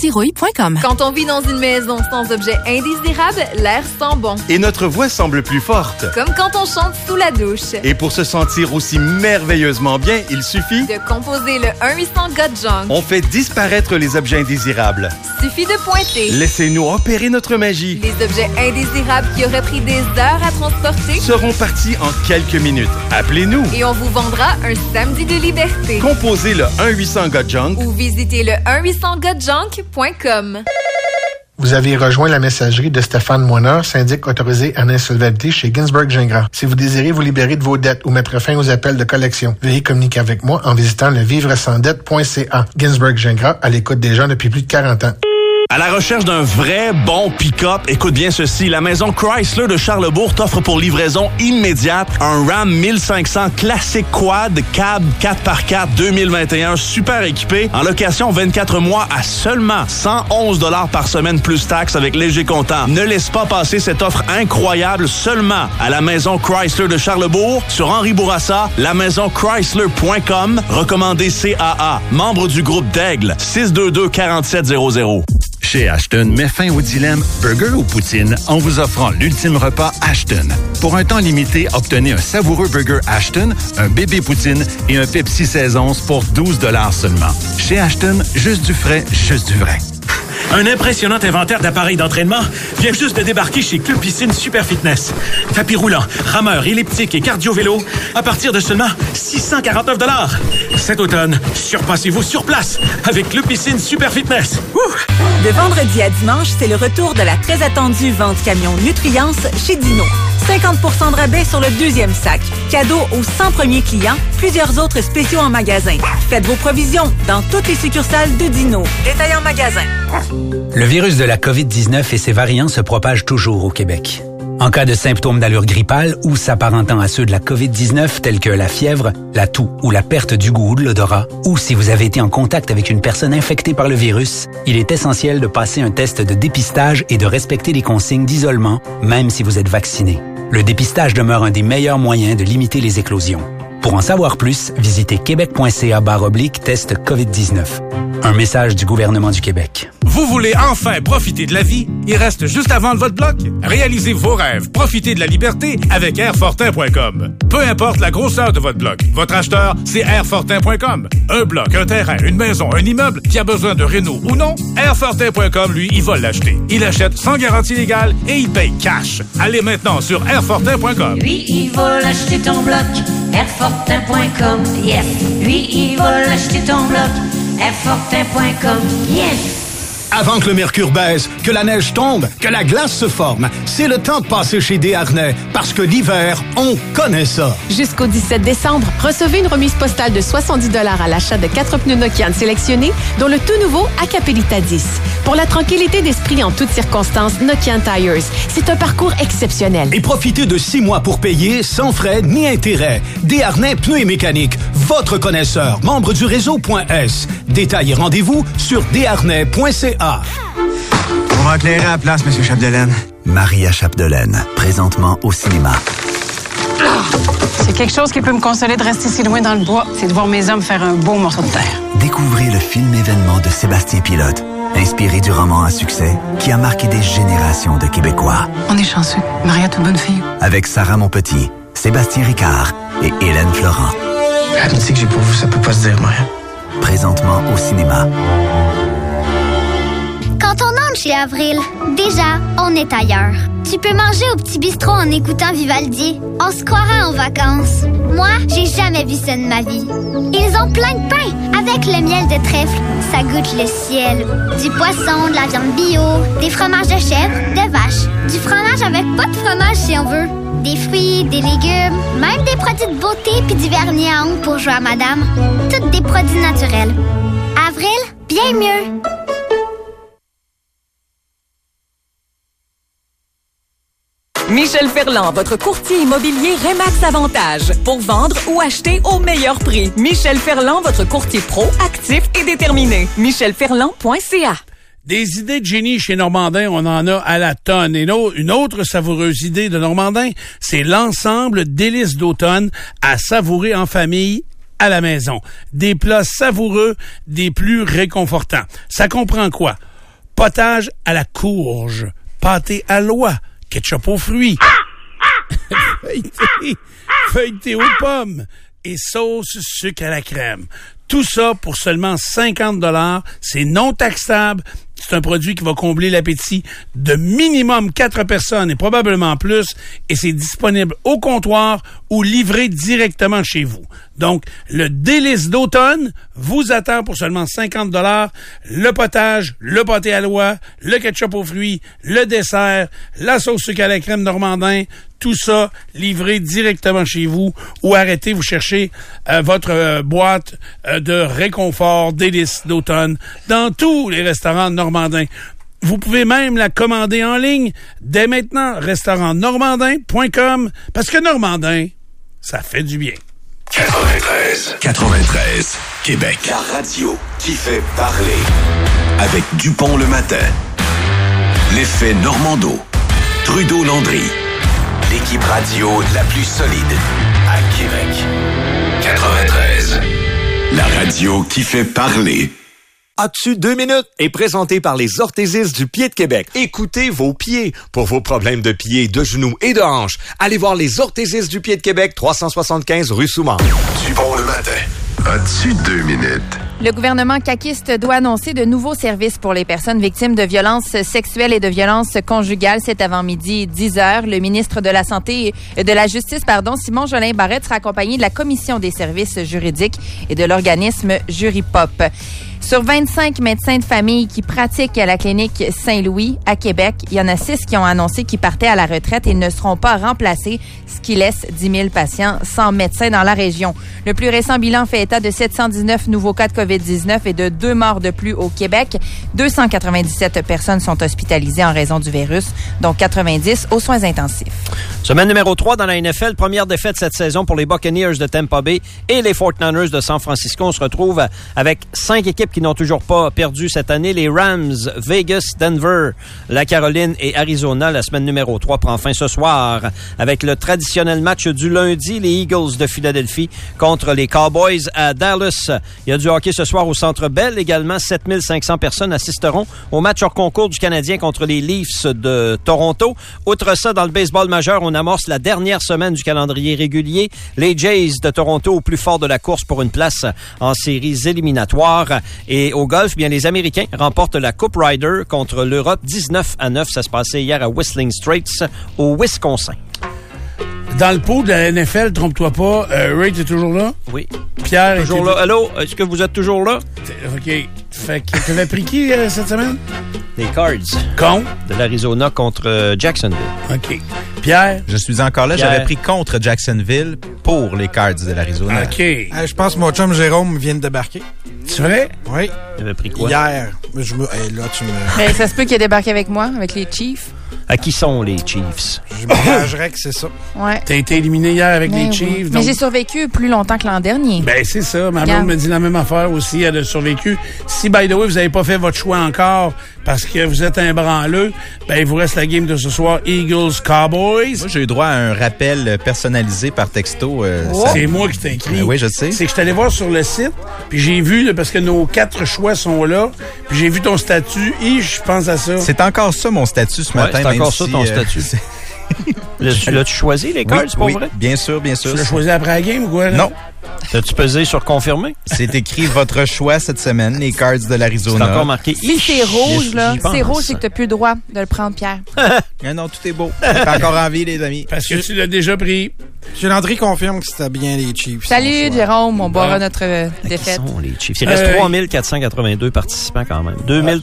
antirouille.com. Quand on vit dans une maison sans objet indésirable, l'air sent bon. Et notre voix semble plus forte. Comme quand on chante sous la douche. Et pour se sentir aussi merveilleusement bien, il suffit de composer le 1-800-GOT-JUNK. On fait disparaître les objets indésirables. Suffit de pointer. Laissez-nous opérer notre magie. Les objets indésirables qui auraient pris des heures à transporter seront partis en quelques minutes. Appelez-nous. Et on vous vendra un samedi de liberté. Composez le 1-800-GOT-JUNK ou visitez le 1-800-GOT-JUNK.com. Vous avez rejoint la messagerie de Stéphane Moineur, syndic autorisé en insolvabilité chez Ginsberg Gingras. Si vous désirez vous libérer de vos dettes ou mettre fin aux appels de collection, veuillez communiquer avec moi en visitant le vivresansdette.ca. Ginsberg Gingras, à l'écoute des gens depuis plus de 40 ans. À la recherche d'un vrai bon pick-up, écoute bien ceci. La maison Chrysler de Charlesbourg t'offre pour livraison immédiate un Ram 1500 classique quad cab 4x4 2021 super équipé en location 24 mois à seulement 111 $ par semaine plus taxes avec léger comptant. Ne laisse pas passer cette offre incroyable seulement à la maison Chrysler de Charlesbourg sur Henri Bourassa, lamaisonchrysler.com, recommandé CAA, membre du groupe d'Aigle, 622-4700. Chez Ashton, met fin au dilemme burger ou poutine en vous offrant l'ultime repas Ashton. Pour un temps limité, obtenez un savoureux burger Ashton, un bébé poutine et un Pepsi 16 onces pour 12 $ seulement. Chez Ashton, juste du frais, juste du vrai. Un impressionnant inventaire d'appareils d'entraînement vient juste de débarquer chez Club Piscine Super Fitness. Tapis roulant, rameur, elliptique et cardio-vélo à partir de seulement 649 $. Cet automne, surpassez-vous sur place avec Club Piscine Super Fitness. De vendredi à dimanche, c'est le retour de la très attendue vente camion Nutriance chez Dino. 50% de rabais sur le deuxième sac. Cadeau aux 100 premiers clients. Plusieurs autres spéciaux en magasin. Faites vos provisions dans toutes les succursales de Dino. Détail en magasin. Le virus de la COVID-19 et ses variants se propagent toujours au Québec. En cas de symptômes d'allure grippale ou s'apparentant à ceux de la COVID-19 tels que la fièvre, la toux ou la perte du goût ou de l'odorat, ou si vous avez été en contact avec une personne infectée par le virus, il est essentiel de passer un test de dépistage et de respecter les consignes d'isolement, même si vous êtes vacciné. Le dépistage demeure un des meilleurs moyens de limiter les éclosions. Pour en savoir plus, visitez québec.ca/test COVID-19. Un message du gouvernement du Québec. Vous voulez enfin profiter de la vie? Il reste juste à vendre votre bloc. Réalisez vos rêves. Profitez de la liberté avec Airfortin.com. Peu importe la grosseur de votre bloc, votre acheteur, c'est Airfortin.com. Un bloc, un terrain, une maison, un immeuble qui a besoin de réno ou non, Airfortin.com, lui, il va l'acheter. Il achète sans garantie légale et il paye cash. Allez maintenant sur Airfortin.com. Lui, il va l'acheter ton bloc. Airfortin.com, yes. Lui, il va l'acheter ton bloc. Airfortin.com, yes. Avant que le mercure baisse, que la neige tombe, que la glace se forme, c'est le temps de passer chez Desharnais, parce que l'hiver, on connaît ça. Jusqu'au 17 décembre, recevez une remise postale de 70 $ à l'achat de 4 pneus Nokian sélectionnés, dont le tout nouveau Acapelita 10. Pour la tranquillité d'esprit en toutes circonstances, Nokian Tires, c'est un parcours exceptionnel. Et profitez de 6 mois pour payer, sans frais ni intérêt. Desharnais Pneus et Mécanique, votre connaisseur, membre du réseau .S. Détails et rendez-vous sur desharnais.ca. On va éclairer à la place, M. Chapdelaine. Maria Chapdelaine, présentement au cinéma. C'est quelque chose qui peut me consoler de rester si loin dans le bois, c'est de voir mes hommes faire un beau morceau de terre. Découvrez le film événement de Sébastien Pilote, inspiré du roman à succès qui a marqué des générations de Québécois. On est chanceux. Maria, toute bonne fille. Avec Sarah Monpetit, Sébastien Ricard et Hélène Florent. L'amitié que j'ai pour vous, ça peut pas se dire, Maria. Présentement au cinéma. Quand on entre chez Avril, déjà, on est ailleurs. Tu peux manger au petit bistrot en écoutant Vivaldi. On se croirait en vacances. Moi, j'ai jamais vu ça de ma vie. Ils ont plein de pain avec le miel de trèfle. Ça goûte le ciel. Du poisson, de la viande bio, des fromages de chèvre, de vache, du fromage avec pas de fromage si on veut, des fruits, des légumes, même des produits de beauté puis du vernis à ongles pour jouer à madame. Toutes des produits naturels. Avril, bien mieux. Michel Ferland, votre courtier immobilier Remax Avantage. Pour vendre ou acheter au meilleur prix. Michel Ferland, votre courtier pro, actif et déterminé. michelferland.ca. Des idées de génie chez Normandin, on en a à la tonne. Et une autre savoureuse idée de Normandin, c'est l'ensemble délices d'automne à savourer en famille à la maison. Des plats savoureux, des plus réconfortants. Ça comprend quoi? potage à la courge, pâté à l'oie, ketchup aux fruits, feuilleté aux pommes et sauce sucre à la crème. Tout ça pour seulement 50 $. C'est non taxable. C'est un produit qui va combler l'appétit de minimum 4 personnes et probablement plus. Et c'est disponible au comptoir ou livré directement chez vous. Donc, le délice d'automne vous attend pour seulement 50 $. Le potage, le pâté à l'oie, le ketchup aux fruits, le dessert, la sauce sucre à la crème normandin. Tout ça livré directement chez vous ou arrêtez, vous cherchez votre boîte de réconfort délices d'automne dans tous les restaurants normandins. Vous pouvez même la commander en ligne dès maintenant, restaurantnormandin.com, parce que Normandin, ça fait du bien. 93, Québec. La radio qui fait parler. Avec Dupont le matin. L'effet Normando. Trudeau-Landry. L'équipe radio la plus solide à Québec. 93. La radio qui fait parler. As-tu 2 minutes? Est présenté par les orthésistes du pied de Québec. Écoutez vos pieds. Pour vos problèmes de pieds, de genoux et de hanches, allez voir les orthésistes du pied de Québec, 375 rue Souman. Dupont le matin. As-tu 2 minutes? Le gouvernement caquiste doit annoncer de nouveaux services pour les personnes victimes de violences sexuelles et de violences conjugales cet avant-midi 10h. Le ministre de la Santé et de la Justice, Simon Jolin Barrette, sera accompagné de la Commission des services juridiques et de l'organisme Juripop. Sur 25 médecins de famille qui pratiquent à la clinique Saint-Louis à Québec, il y en a 6 qui ont annoncé qu'ils partaient à la retraite et ne seront pas remplacés, ce qui laisse 10 000 patients sans médecin dans la région. Le plus récent bilan fait état de 719 nouveaux cas de COVID-19 et de 2 morts de plus au Québec. 297 personnes sont hospitalisées en raison du virus, dont 90 aux soins intensifs. Semaine numéro 3 dans la NFL, première défaite cette saison pour les Buccaneers de Tampa Bay et les 49ers de San Francisco. On se retrouve avec 5 équipes qui n'ont toujours pas perdu cette année. Les Rams, Vegas, Denver, la Caroline et Arizona. La semaine numéro 3 prend fin ce soir avec le traditionnel match du lundi, les Eagles de Philadelphie contre les Cowboys à Dallas. Il y a du hockey ce soir au Centre Bell également. 7500 personnes assisteront au match hors concours du Canadien contre les Leafs de Toronto. Outre ça, dans le baseball majeur, on amorce la dernière semaine du calendrier régulier. Les Jays de Toronto au plus fort de la course pour une place en séries éliminatoires. Et au golf, bien, les Américains remportent la Coupe Ryder contre l'Europe 19-9. Ça se passait hier à Whistling Straits, au Wisconsin. Dans le pot de la NFL, trompe-toi pas, Ray, t'es toujours là? Oui. Pierre est toujours là. Allô? Est-ce que vous êtes toujours là? OK. Fait que t'avais pris qui cette semaine? Les Cards. Contre? De l'Arizona contre Jacksonville. OK. Pierre? Je suis encore là. Pierre. J'avais pris contre Jacksonville pour les Cards de l'Arizona. OK. Je pense que mon chum Jérôme vient de débarquer. C'est vrai? Oui. Il avait pris quoi? Hier. Là, tu me... Ben, ça se peut qu'il ait débarqué avec moi, avec les Chiefs. À qui sont les Chiefs? Je m'engagerais que c'est ça. Ouais. T'as été éliminé hier avec les Chiefs. Oui. Donc... Mais j'ai survécu plus longtemps que l'an dernier. Ben, c'est ça. Ma blonde me dit la même affaire aussi. Elle a survécu. Si, by the way, vous n'avez pas fait votre choix encore parce que vous êtes un branleux, ben, il vous reste la game de ce soir, Eagles-Cowboys. Moi, j'ai eu droit à un rappel personnalisé par texto. C'est moi qui t'ai écrit. Oui, je sais. C'est que je suis allé voir sur le site, puis j'ai vu, parce que nos 4 choix sont là, puis j'ai vu ton statut et je pense à ça. C'est encore ça, mon statut ce matin. C'est encore ça, ton statut. L'as-tu choisi, les Cards, pour vrai? Bien sûr, bien sûr. Tu l'as choisi après la game ou quoi? Là? Non. T'as-tu pesé sur confirmer? C'est écrit votre choix cette semaine, les Cards de l'Arizona. C'est encore marqué. Si c'est rouge, là, c'est rouge, c'est que t'as plus le droit de le prendre, Pierre. Non, tout est beau. T'as encore envie, les amis. Parce que tu l'as déjà pris. M. Landry confirme que c'était bien les Chiefs. Salut, Jérôme. On boira notre défaite. Qui sont les Chiefs? Il reste 3482 participants quand même.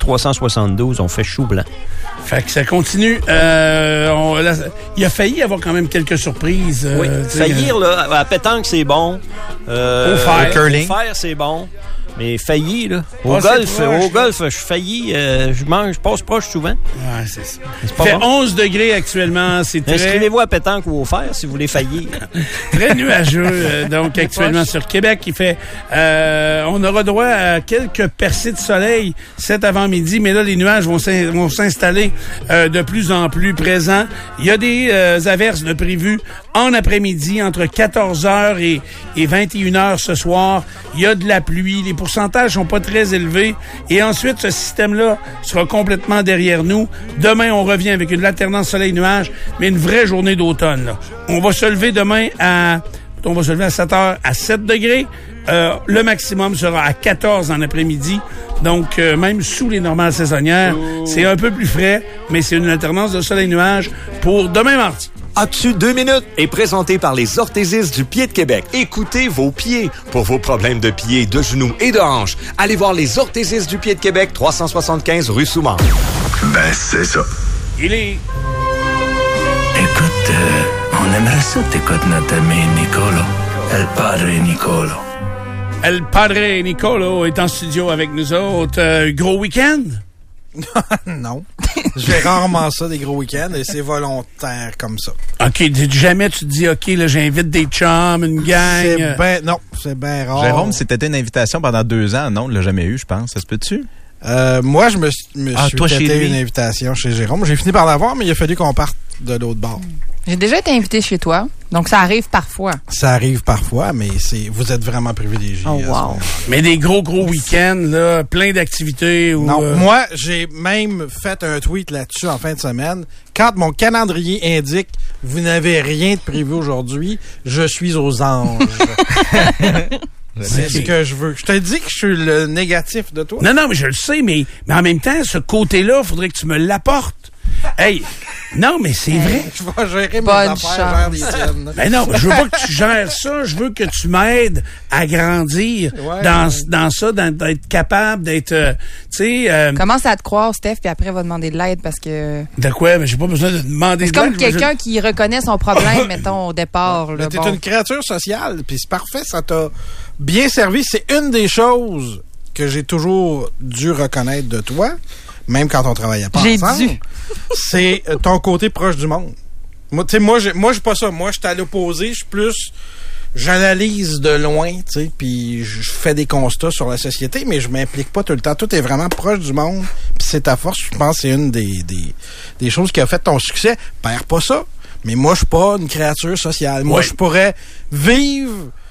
2372 ont fait chou blanc. Fait que ça continue. Il a failli avoir quand même quelques surprises. Oui, faillir, là, à pétanque, c'est bon. Au fer. Curling. Au fer, c'est bon. Mais failli, là. Au golf, je faillis, je passe proche souvent. Ouais, c'est ça. C'est pas fait bon. 11 degrés actuellement. C'est très... Inscrivez-vous à pétanque ou au fer si vous voulez faillir. Très nuageux, donc actuellement sur Québec. Il fait, on aura droit à quelques percées de soleil cet avant-midi, mais là, les nuages vont s'installer de plus en plus présents. Il y a des averses de prévues En après-midi, entre 14h et 21h ce soir, il y a de la pluie. Les pourcentages sont pas très élevés. Et ensuite, ce système-là sera complètement derrière nous. Demain, on revient avec une alternance soleil-nuage, mais une vraie journée d'automne, là. On va se lever demain à 7h à 7 degrés. Le maximum sera à 14 en après-midi. Donc, même sous les normales saisonnières, c'est un peu plus frais, mais c'est une alternance de soleil-nuage pour demain mardi. As-tu 2 minutes? Est présenté par les orthésistes du pied de Québec. Écoutez vos pieds. Pour vos problèmes de pieds, de genoux et de hanches, allez voir les orthésistes du pied de Québec, 375 rue Soumar. Ben, c'est ça. Il est... Écoute, on aimerait ça t'écouter notre ami Nicolo. El Padre Nicolo. El Padre Nicolo est en studio avec nous autres. Gros week-end? Non. J'ai rarement ça, des gros week-ends, et c'est volontaire comme ça. OK, jamais tu te dis, OK, là, j'invite des chums, une gang. Non, c'est bien rare. Jérôme, c'était une invitation pendant 2 ans. Non, il l'a jamais eu, je pense. Ça se peut-tu? Moi, je me suis toi, chez lui? une invitation chez Jérôme. J'ai fini par l'avoir, mais il a fallu qu'on parte de l'autre bord. J'ai déjà été invité chez toi, donc ça arrive parfois. Ça arrive parfois, mais vous êtes vraiment privilégiés. Oh, wow. Mais des gros week-ends, là, plein d'activités. Non, moi, j'ai même fait un tweet là-dessus en fin de semaine. Quand mon calendrier indique « Vous n'avez rien de prévu aujourd'hui, je suis aux anges ». C'est ce que je veux. Je te dis que je suis le négatif de toi. Non, mais je le sais, mais en même temps, ce côté-là, il faudrait que tu me l'apportes. Hey, non, mais c'est vrai. Je vais gérer mes affaires, les tiennes. Ben non, je veux pas que tu gères ça. Je veux que tu m'aides à grandir dans ça, d'être capable d'être, tu sais... Commence à te croire, Steph, puis après, va demander de l'aide parce que... De quoi? Mais j'ai pas besoin de demander de l'aide. C'est comme quelqu'un qui reconnaît son problème, mettons, au départ. Là, t'es une créature sociale, puis c'est parfait, ça t'a bien servi. C'est une des choses que j'ai toujours dû reconnaître de toi, même quand on travaillait pas ensemble. C'est ton côté proche du monde. Moi, je suis pas ça. Moi, je suis à l'opposé. Je suis plus... J'analyse de loin, tu sais, puis je fais des constats sur la société, mais je m'implique pas tout le temps. Tout est vraiment proche du monde, puis c'est ta force. Je pense que c'est une des choses qui a fait ton succès. Perds pas ça. Mais moi, je suis pas une créature sociale. Moi, je pourrais vivre...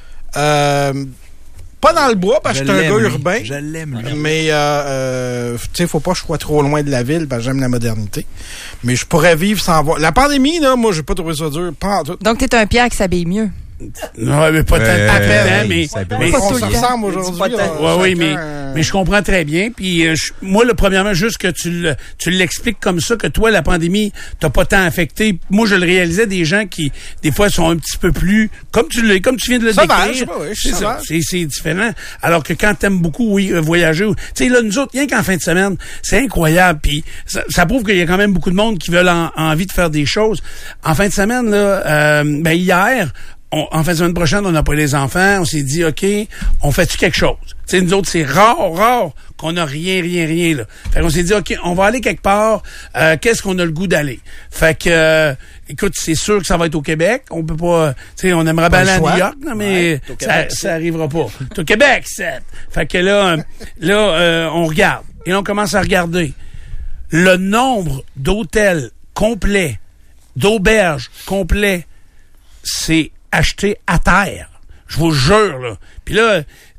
pas dans le bois, parce que je suis un gars urbain. Je l'aime, lui. Mais, tu sais, faut pas que je sois trop loin de la ville, parce que j'aime la modernité. Mais je pourrais vivre sans voir. La pandémie, là, moi, j'ai pas trouvé ça dur. Pas en tout. Donc, t'es un Pierre qui s'habille mieux. Non, mais pas tant à peine, mais on se ressemble aujourd'hui. Oui, mais je comprends très bien. Puis moi, premièrement, juste que tu l'expliques comme ça, que toi, la pandémie t'as pas tant affecté. Moi, je le réalisais, des gens qui, des fois, sont un petit peu plus, comme tu viens de le décrire. C'est différent. Alors que quand t'aimes beaucoup, voyager, tu sais, là, nous autres, rien qu'en fin de semaine, c'est incroyable. Puis ça prouve qu'il y a quand même beaucoup de monde qui veulent envie de faire des choses. En fin de semaine, là, hier, en fin de semaine prochaine, on n'a pas les enfants. On s'est dit, OK, on fait-tu quelque chose? Tu sais, nous autres, c'est rare qu'on n'a rien, là. Fait qu'on s'est dit, OK, on va aller quelque part. Qu'est-ce qu'on a le goût d'aller? Fait que, écoute, c'est sûr que ça va être au Québec. On peut pas, tu sais, on aimerait bien aller à New York, non, mais ça arrivera pas. C'est au Québec, c'est. Fait que là, on regarde. Et là, on commence à regarder le nombre d'hôtels complets, d'auberges complets, c'est acheté à terre. Je vous jure, là. Puis là,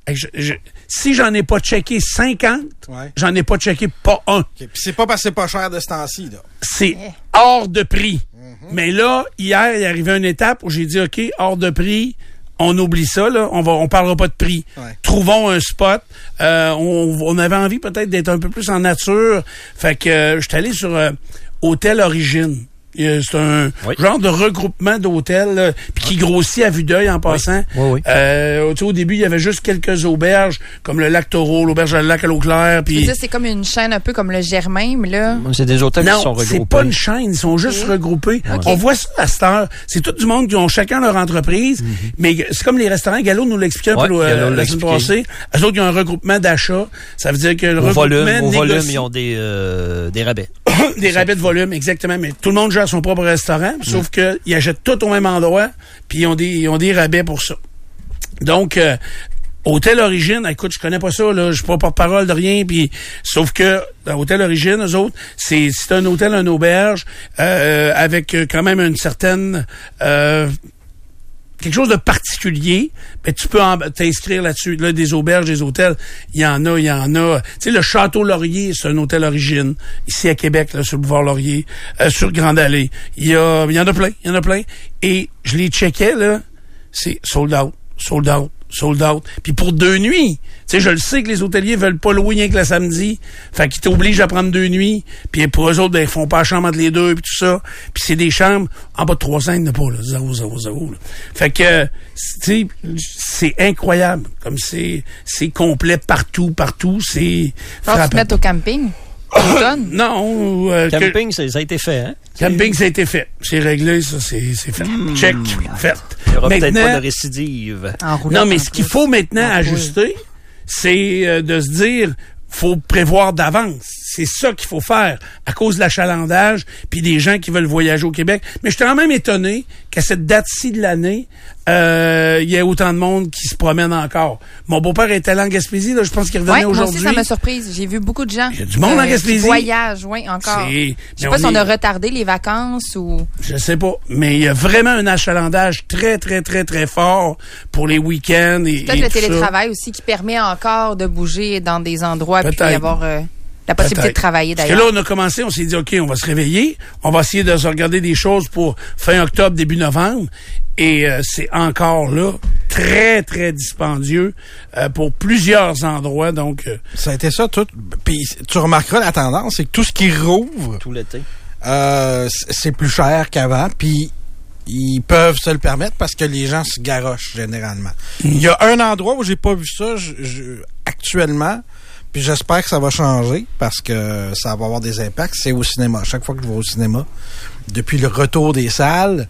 si j'en ai pas checké 50, j'en ai pas checké pas un. Puis c'est pas parce que c'est pas cher de ce temps-ci, là. C'est hors de prix. Mais là, hier, il est arrivé une étape où j'ai dit, OK, hors de prix, on oublie ça, là. On parlera pas de prix. Trouvons un spot. On avait envie peut-être d'être un peu plus en nature. Fait que je suis allé sur Hôtel Origine. C'est un genre de regroupement d'hôtels puis qui grossit à vue d'œil en passant. Oui. Au début, il y avait juste quelques auberges, comme le Lac Taureau, l'auberge à Lac à l'eau claire. Puis c'est comme une chaîne un peu comme le Germain, mais là... C'est des hôtels qui sont regroupés. Non, c'est pas une chaîne, ils sont juste regroupés. On voit ça à cette heure. C'est tout du monde qui ont chacun leur entreprise, mais c'est comme les restaurants. Gallo nous l'expliquait un peu la semaine passée. Eux autres, ils ont un regroupement d'achat. Ça veut dire que le regroupement... Au volume, ils ont des rabais. Des rabais de volume, exactement. Mais tout le monde gère son propre restaurant, sauf qu'ils achètent tout au même endroit, puis ils ont des rabais pour ça. Donc, Hôtel Origine, écoute, je connais pas ça, là, je suis pas porte-parole de rien, puis sauf que Hôtel Origine, eux autres, c'est un hôtel, une auberge, avec quand même une certaine quelque chose de particulier, mais tu peux t'inscrire là-dessus. Là, des auberges, des hôtels, il y en a. Tu sais, le Château Laurier, c'est un hôtel Origine, ici à Québec, là, sur le boulevard Laurier, sur Grande Allée. Il y en a plein. Et je les checkais, là, c'est sold out. Puis pour 2 nuits, tu sais, je le sais que les hôteliers veulent pas louer rien que le samedi. Fait qu'ils t'obligent à prendre 2 nuits. Puis pour eux autres, ben, ils font pas la chambre entre les deux, puis tout ça. Puis c'est des chambres en bas de 300, il n'y en a pas, là. 0. Là. Fait que, tu sais, c'est incroyable. Comme c'est complet partout. C'est faut se mettre au camping. Non. Camping, ça a été fait, hein? Camping, ça a été fait. C'est réglé, ça, c'est fait. Check, fait. Il n'y aura peut-être pas de récidive. Non, mais ce qu'il faut maintenant ajuster, c'est de se dire, faut prévoir d'avance. C'est ça qu'il faut faire à cause de l'achalandage puis des gens qui veulent voyager au Québec. Mais je suis quand même étonné qu'à cette date-ci de l'année, il y ait autant de monde qui se promène encore. Mon beau-père était allé en Gaspésie, là, je pense qu'il revenait aujourd'hui. Moi aussi, ça m'a surprise. J'ai vu beaucoup de gens. Il y a du monde en Gaspésie. Qui voyagent, oui, encore. Je sais pas si on a retardé les vacances ou... Je sais pas. Mais il y a vraiment un achalandage très, très, très, très fort pour les week-ends. Peut-être le télétravail aussi qui permet encore de bouger dans des endroits puis avoir... la possibilité de travailler, d'ailleurs. Parce que là, on a commencé, on s'est dit, OK, on va se réveiller, on va essayer de se regarder des choses pour fin octobre, début novembre, et c'est encore là très, très dispendieux pour plusieurs endroits, donc... Ça a été ça, tout. Puis tu remarqueras la tendance, c'est que tout ce qui rouvre... Tout l'été. C'est plus cher qu'avant, puis ils peuvent se le permettre parce que les gens se garochent, généralement. Il y a un endroit où j'ai pas vu ça actuellement... Puis j'espère que ça va changer parce que ça va avoir des impacts. C'est au cinéma. Chaque fois que je vais au cinéma, depuis le retour des salles,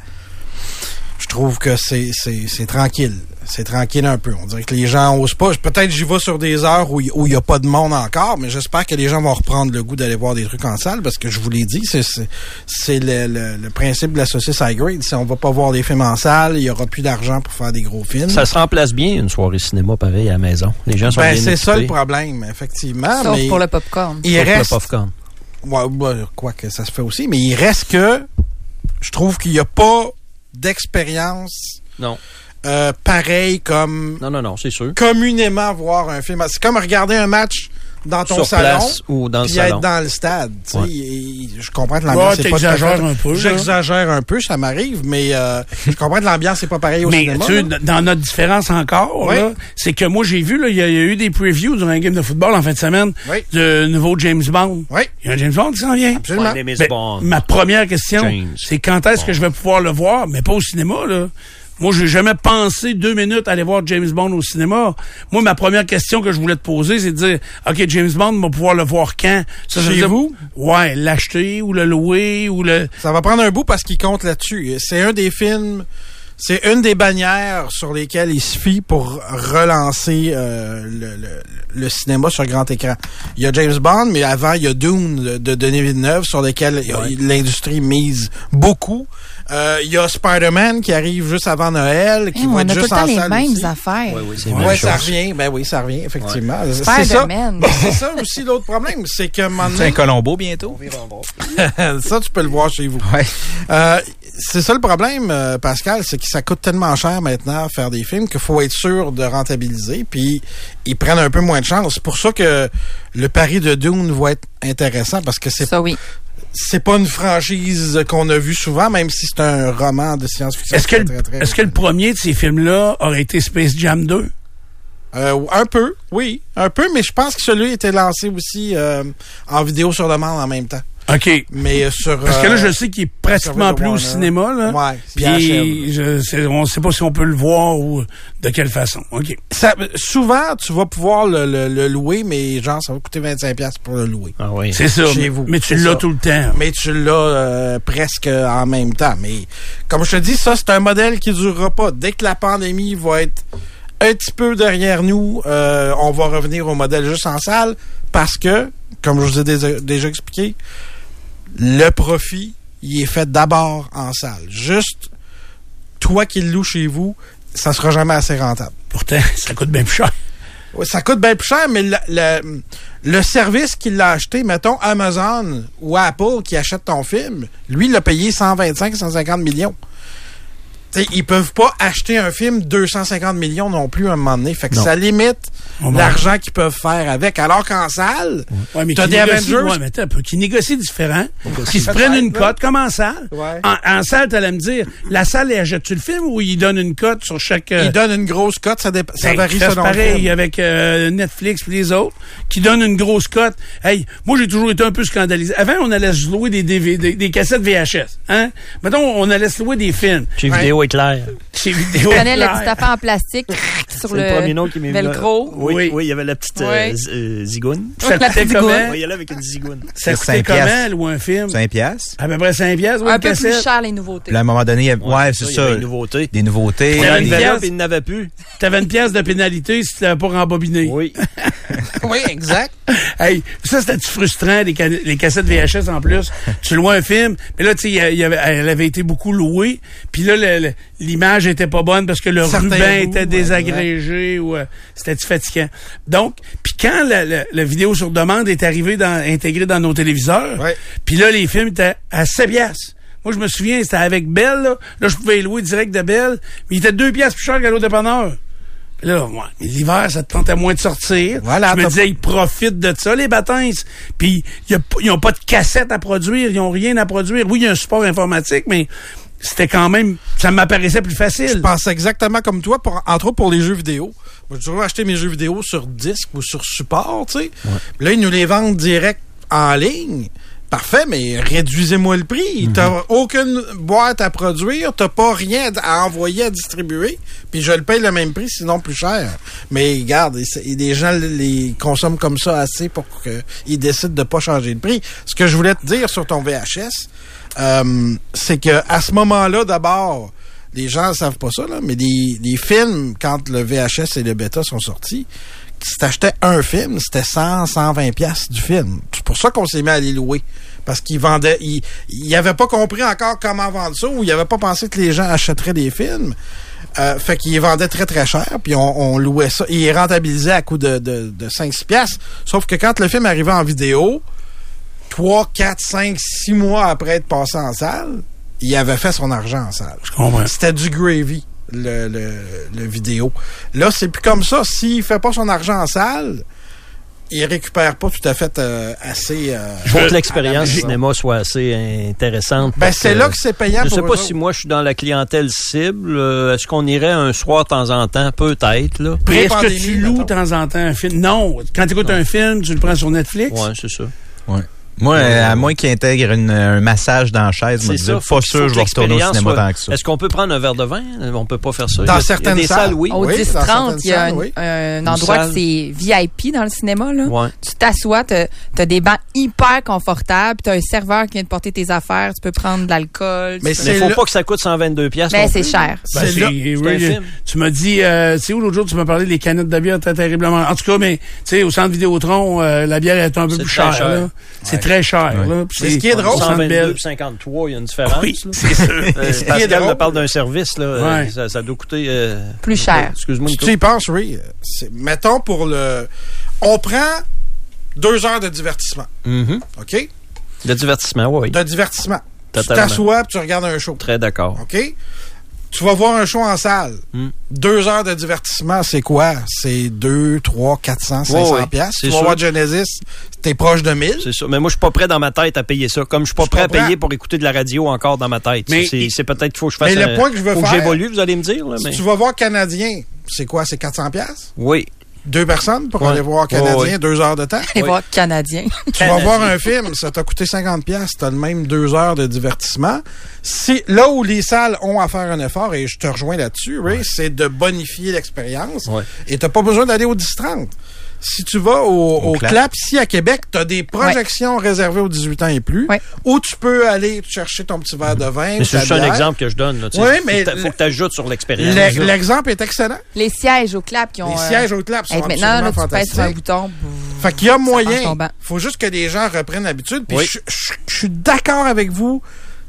je trouve que c'est tranquille. C'est tranquille un peu. On dirait que les gens osent pas. Peut-être j'y vais sur des heures où il y a pas de monde encore, mais j'espère que les gens vont reprendre le goût d'aller voir des trucs en salle parce que je vous l'ai dit, c'est le principe de la saucisse high grade. Si on va pas voir des films en salle, il y aura plus d'argent pour faire des gros films. Ça se remplace bien une soirée cinéma pareil à la maison. Les gens sont bien c'est occupés. ça le problème, effectivement. Sauf mais pour le popcorn. Il reste le popcorn. Ouais, quoi que ça se fait aussi, mais il reste que je trouve qu'il y a pas d'expérience. Non. Pareil comme... Non, c'est sûr. Communément voir un film. C'est comme regarder un match dans ton sur salon place ou dans le puis salon. être dans le stade. Ouais. Je comprends que l'ambiance c'est pas t'exagères un peu. J'exagère un peu, ça m'arrive, mais je comprends que l'ambiance c'est pas pareil au cinéma. Mais dans notre différence encore, là, c'est que moi j'ai vu, il y a eu des previews durant un game de football en fin de semaine de nouveau James Bond. Oui. Il y a un James Bond qui s'en vient. Absolument. Ma première question, c'est quand est-ce que je vais pouvoir le voir, mais pas au cinéma, là. Moi, j'ai jamais pensé 2 minutes à aller voir James Bond au cinéma. Moi, ma première question que je voulais te poser, c'est de dire, OK, James Bond, on va pouvoir le voir quand? Chez vous? Ouais, l'acheter ou le louer ou le... Ça va prendre un bout parce qu'il compte là-dessus. C'est un des films... C'est une des bannières sur lesquelles il se fie pour relancer le cinéma sur grand écran. Il y a James Bond, mais avant, il y a Dune de Denis Villeneuve sur lequel l'industrie mise beaucoup. Il y a Spider-Man qui arrive juste avant Noël, qui va être juste en salle. On a tout le temps les mêmes aussi. affaires. Oui, ça revient. Ben oui, ça revient, effectivement. Spider-Man. C'est ça aussi l'autre problème, c'est que maintenant... C'est un Colombo bientôt. Ça, tu peux le voir chez vous. Ouais. C'est ça le problème, Pascal, c'est que ça coûte tellement cher maintenant faire des films qu'il faut être sûr de rentabiliser, puis ils prennent un peu moins de chance. C'est pour ça que le pari de Dune va être intéressant, parce que c'est... Ça, oui. C'est pas une franchise qu'on a vue souvent, même si c'est un roman de science-fiction. Est-ce que le premier de ces films-là aurait été Space Jam 2? Un peu, oui. Un peu, mais je pense que celui était lancé aussi en vidéo sur demande en même temps. OK. Mais parce que là, je sais qu'il est pratiquement plus au cinéma, là. Ouais. Puis, on ne sait pas si on peut le voir ou de quelle façon. OK. Souvent, tu vas pouvoir le louer, mais genre, ça va coûter 25$ pour le louer. Ah oui. C'est ça. Chez vous. Mais tu l'as tout le temps. Mais tu l'as presque en même temps. Mais, comme je te dis, ça, c'est un modèle qui durera pas. Dès que la pandémie va être un petit peu derrière nous, on va revenir au modèle juste en salle parce que, comme je vous ai déjà expliqué, le profit, il est fait d'abord en salle. Juste, toi qui le loues chez vous, ça sera jamais assez rentable. Pourtant, ça coûte bien plus cher. Ouais, ça coûte bien plus cher, mais le service qui l'a acheté, mettons Amazon ou Apple qui achète ton film, lui, il l'a payé 125-150 millions. T'sais, ils peuvent pas acheter un film 250 millions non plus à un moment donné. Fait que ça limite l'argent qu'ils peuvent faire avec. Alors qu'en salle, t'as des Avengers... Ouais, mais qui négocient différent, qui se prennent une cote, comme en salle. Ouais. En salle, t'allais me dire, la salle, elle achète-tu le film ou ils donnent une cote sur chaque... Ils donnent une grosse cote, ça varie selon le film. Pareil avec Netflix et les autres, qui donnent une grosse cote. Hey, moi, j'ai toujours été un peu scandalisé. Avant, on allait se louer des DVD, des cassettes VHS. Hein? Mettons, on allait se louer des films. Chez Vidéo Éclair. Chez Vidéo Je connais le petit affaire en plastique sur le premier nom qui m'est velcro. Oui, il y avait la petite zigoune. Ça coûtait comment? Il y allait avec une zigoune. Ça coûtait comment, louer un film? 5$. À peu près 5$. Un peu plus cher, les nouveautés. Là, à un moment donné, c'est ça. Des nouveautés. Des nouveautés. Il n'avait plus. T'avais une pièce de pénalité si tu n'avais pas rembobiné. Oui. Oui, exact. Hey, ça, c'était frustrant, les cassettes VHS en plus. Tu louais un film, mais là, tu sais, elle avait été beaucoup louée, puis là, l'image était pas bonne parce que le ruban était désagrégé ou c'était fatigant. Donc, puis quand la vidéo sur demande est arrivée intégrée dans nos téléviseurs, puis là, les films étaient à 7$. Moi, je me souviens, c'était avec Bell, là. Là, je pouvais louer direct de Bell, mais il était 2$ plus cher qu'à l'autre dépanneur. Puis là, mais l'hiver, ça te tentait moins de sortir. Voilà, je me disais, ils profitent de ça, les bâtins. Puis, ils ont pas de cassette à produire, ils ont rien à produire. Oui, il y a un support informatique, mais c'était quand même, ça m'apparaissait plus facile. Je pensais exactement comme toi, entre autres pour les jeux vidéo. Moi, j'ai toujours acheté mes jeux vidéo sur disque ou sur support, tu sais. Ouais. Là, ils nous les vendent direct en ligne. Parfait, mais réduisez-moi le prix. T'as aucune boîte à produire, t'as pas rien à envoyer, à distribuer, puis je le paye le même prix, sinon plus cher. Mais regarde, les gens les consomment comme ça assez pour qu'ils décident de pas changer de prix. Ce que je voulais te dire sur ton VHS, c'est que à ce moment-là, d'abord, les gens ne savent pas ça, là, mais les films, quand le VHS et le bêta sont sortis, si t'achetais un film, c'était 100-120$ du film. C'est pour ça qu'on s'est mis à les louer. Parce qu'ils vendaient... Ils n'avaient pas compris encore comment vendre ça, ou ils n'avaient pas pensé que les gens achèteraient des films. Fait qu'ils les vendaient très, très cher, puis on louait ça. Ils les rentabilisaient à coût de 5-6$. Sauf que quand le film arrivait en vidéo, 3, 4, 5, 6 mois après être passé en salle, il avait fait son argent en salle. Je comprends. C'était du gravy. Le vidéo. Là, c'est plus comme ça. S'il fait pas son argent en salle, il récupère pas tout à fait assez... faut que l'expérience du cinéma soit assez intéressante. Ben, c'est là que c'est payant pour eux. Je sais pas si moi, je suis dans la clientèle cible. Est-ce qu'on irait un soir de temps en temps? Peut-être, là. Est-ce que tu loues de temps en temps un film? Non. Quand tu écoutes un film, tu le prends sur Netflix? Oui, c'est ça. Ouais. Moi, à moins qu'il intègre un massage dans la chaise, je me dis, pas sûr, je vais retourner au cinéma tant que ça. Est-ce qu'on peut prendre un verre de vin? On peut pas faire ça. Dans certaines salles, oui. Au 10-30, il y a un endroit que c'est VIP dans le cinéma, là. Ouais. Tu t'assois, t'as des bancs hyper confortables, t'as un serveur qui vient de porter tes affaires, tu peux prendre de l'alcool. Mais il faut pas que ça coûte 122$. Ben, c'est cher. C'est un film. Tu m'as dit, c'est où l'autre jour, tu m'as parlé des canettes de bière terriblement. En tout cas, mais, tu sais, au centre Vidéotron, la bière est un peu plus chère, là. C'est très cher, là. C'est ce qui est drôle. 122 et 53, il y a une différence. Oui, c'est sûr. Pascal parle d'un service, là. Ouais. Ça doit coûter... plus cher. Excuse-moi. Si tu y penses, oui. Mettons pour le... On prend 2 heures de divertissement. OK? De divertissement, oui. De divertissement. Totalement. Tu t'assois et tu regardes un show. Très d'accord. OK? Tu vas voir un show en salle. 2 heures de divertissement, c'est quoi? C'est 2, 3, 400, 500$. Tu vas voir Genesis, t'es proche de 1000. C'est sûr. Mais moi, je suis pas prêt dans ma tête à payer ça. Comme je suis pas prêt à payer pour écouter de la radio encore dans ma tête. Mais c'est peut-être qu'il faut que je fasse mais le point que je veux faire, que j'évolue, vous allez me dire. Là, si tu vas voir Canadien, c'est quoi? C'est 400$? Oui. 2 personnes pour aller voir Canadien, 2 heures de temps. Aller voir Canadien. Tu vas voir un film, ça t'a coûté 50$, t'as le même 2 heures de divertissement. Là où les salles ont à faire un effort, et je te rejoins là-dessus, Ray, c'est de bonifier l'expérience. Et t'as pas besoin d'aller au 10-30. Si tu vas au Clap, ici à Québec, tu as des projections réservées aux 18 ans et plus, où tu peux aller chercher ton petit verre de vin. Mais c'est juste un exemple que je donne. Là, oui, mais il faut que tu ajoutes sur l'expérience. L'exemple est excellent. Les sièges au Clap qui ont... Les sièges au Clap sont maintenant, là, tu pèses sur un bouton. Fait qu'il y a moyen. Faut juste que les gens reprennent l'habitude. Puis je suis d'accord avec vous.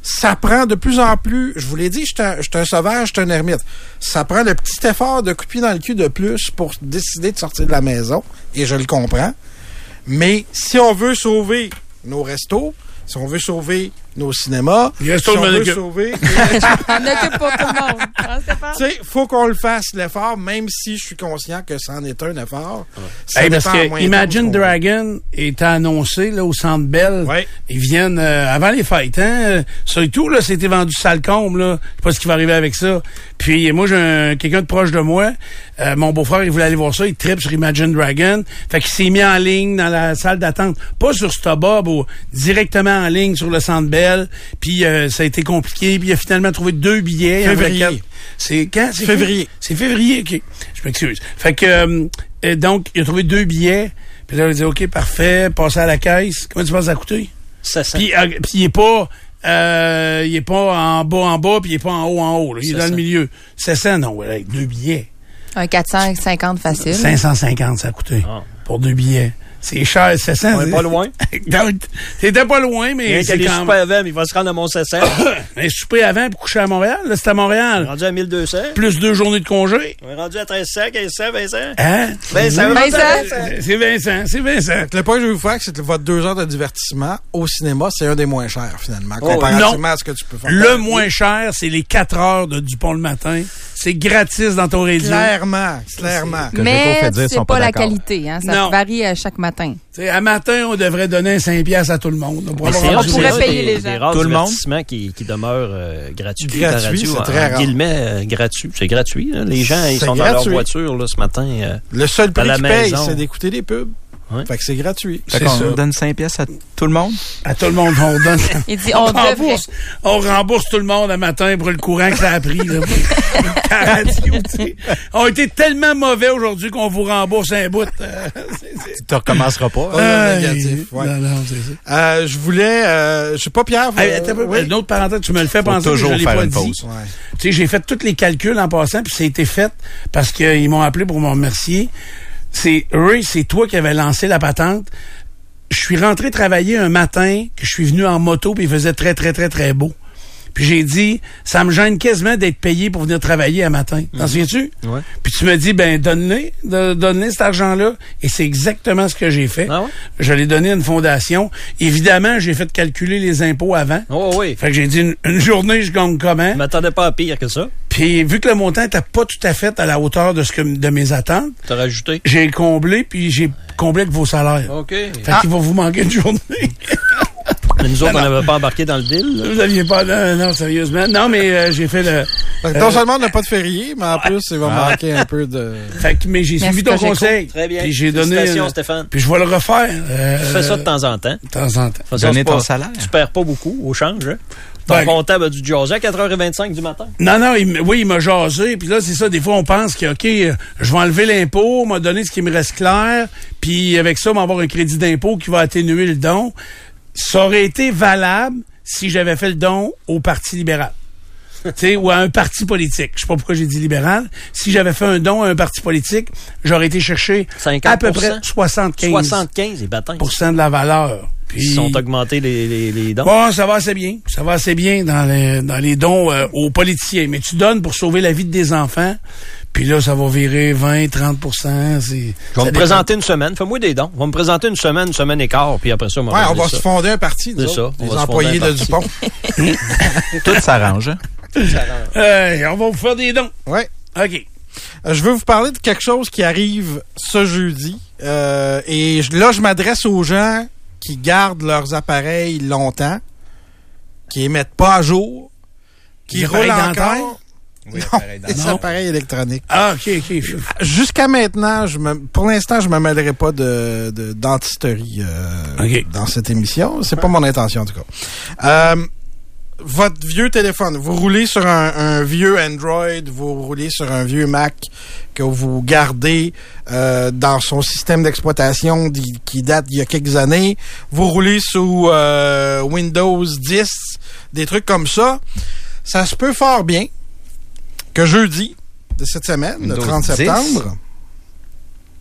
ça prend de plus en plus, je vous l'ai dit, je suis un sauvage, je suis un ermite. Ça prend le petit effort de couper dans le cul de plus pour décider de sortir de la maison, et je le comprends. Mais si on veut sauver nos restos, si on veut sauver nos cinémas, si on veut sauver... On occupe pour tout le monde. Tu sais, faut qu'on le fasse, l'effort, même si je suis conscient que c'en est un effort. Parce que Imagine Dragon est annoncé là, au Centre Bell. Ouais. Ils viennent avant les fêtes. Hein? Ça et tout, là, c'était vendu sale-comble. Je sais pas ce qui va arriver avec ça. Puis moi, j'ai quelqu'un de proche de moi. Mon beau-frère, il voulait aller voir ça. Il tripe sur Imagine Dragon. Fait qu'il s'est mis en ligne dans la salle d'attente. Pas sur StubHub, directement en ligne sur le Centre Bell. Puis ça a été compliqué. Puis il a finalement trouvé 2 billets. Février. C'est quand? C'est février. C'est février, OK. Je m'excuse. Fait que, donc, il a trouvé 2 billets. Puis là, il a dit, OK, parfait, passez à la caisse. Comment tu penses que ça a coûté? 700. Puis il est pas en bas, puis il est pas en haut, là. Il est dans le milieu. 700, non, ouais, avec 2 billets. Un 450 facile. 550, ça a coûté. Pour 2 billets. C'est cher, 700. On est pas loin. C'était pas loin, mais c'est quand même... avant, il va se rendre à Mont-Cessin. Mais souper avant pour coucher à Montréal. Là, c'était à Montréal. On est rendu à 1200. Plus 2 journées de congé. On est rendu à 1300, 1500, Vincent. Hein? Vincent. C'est Vincent. Le point que je vais vous faire, c'est que votre 2 heures de divertissement au cinéma, c'est un des moins chers, finalement, comparativement à ce que tu peux faire. Le moins cher, c'est les 4 heures de Dupont le matin. C'est gratis dans ton réduit. Clairement. Mais c'est pas la qualité. Hein? Ça varie à chaque matin. T'sais, à matin, on devrait donner 5$ à tout le monde. On pourrait payer les gens. Des rares divertissements qui demeurent gratuits. Gratuit, c'est très rare. Gratuit. C'est gratuit. Hein. Les gens, ils sont dans leur voiture là, ce matin. Le seul prix qu'ils payent, c'est d'écouter des pubs. Ouais. Fait que c'est gratuit. Fait qu'on donne 5$ à tout le monde? À tout le monde, on donne. Il dit, on rembourse tout le monde un matin pour le courant que ça a pris. Là, radio, on a été tellement mauvais aujourd'hui qu'on vous rembourse un bout. Tu recommenceras pas. Négatif. Ouais. Non, c'est ça. Je voulais... je sais pas, Pierre... Une autre parenthèse, tu me le fais penser que je l'ai pas dit. Tu sais, j'ai fait tous les calculs en passant, puis ça a été fait parce qu'ils m'ont appelé pour me remercier. Ray, c'est toi qui avais lancé la patente. Je suis rentré travailler un matin, que je suis venu en moto, puis il faisait très, très, très, très beau. Puis j'ai dit, ça me gêne quasiment d'être payé pour venir travailler un matin. T'en souviens-tu? Ouais. Puis tu me dis, donne-les cet argent-là. Et c'est exactement ce que j'ai fait. Ah ouais? Je l'ai donné à une fondation. Évidemment, j'ai fait calculer les impôts avant. Oh oui. Fait que j'ai dit, une journée, je gagne comment? Je m'attendais pas à pire que ça. Puis vu que le montant n'était pas tout à fait à la hauteur de mes attentes, t'as rajouté? J'ai comblé, puis j'ai comblé avec vos salaires. OK. Fait qu'il va vous manquer une journée. Mais nous autres, on n'avait pas embarqué dans le deal. Là. Vous n'aviez pas... Non, sérieusement. Non, mais j'ai fait le... non seulement on n'a pas de férié, mais en plus, il va manquer un peu de... Fait que, mais j'ai suivi ton conseil. Très bien. Puis j'ai donné... Stéphane. Puis je vais le refaire. Fais ça de temps en temps. De temps en temps. Donner ton salaire. Tu perds pas beaucoup au change, hein? Ton comptable a dû jaser à 4h25 du matin. Non, il m'a jasé. Puis là, c'est ça, des fois, on pense que, OK, je vais enlever l'impôt, m'a donné ce qui me reste clair, puis avec ça, on va avoir un crédit d'impôt qui va atténuer le don. Ça aurait été valable si j'avais fait le don au Parti libéral. Ou à un parti politique. Je sais pas pourquoi j'ai dit libéral. Si j'avais fait un don à un parti politique, j'aurais été chercher 50%? À peu près 75. 75, les bâtins. % de la valeur. Puis, ils ont augmenté les dons. Bon, ça va assez bien. Ça va assez bien dans les dons aux politiciens. Mais tu donnes pour sauver la vie de des enfants. Puis là, ça va virer 20-30 %. Je vais me présenter une semaine. Fais-moi des dons. On va me présenter une semaine et quart. Puis après ça, on va se fonder un parti. C'est ça. Les employés de Dupont. Tout s'arrange. Hein? On va vous faire des dons. Oui. OK. Je veux vous parler de quelque chose qui arrive ce jeudi. Et là, je m'adresse aux gens qui gardent leurs appareils longtemps, qui les mettent pas à jour, qui roulent encore. Oui, non, des appareils électroniques. Ah, OK. Jusqu'à maintenant, pour l'instant, je me mêlerai pas de dentisterie dans cette émission. C'est pas mon intention, en tout cas. Votre vieux téléphone, vous roulez sur un vieux Android, vous roulez sur un vieux Mac que vous gardez dans son système d'exploitation qui date d'il y a quelques années, vous roulez sous Windows 10, des trucs comme ça, ça se peut fort bien que jeudi de cette semaine, Windows le 30 septembre...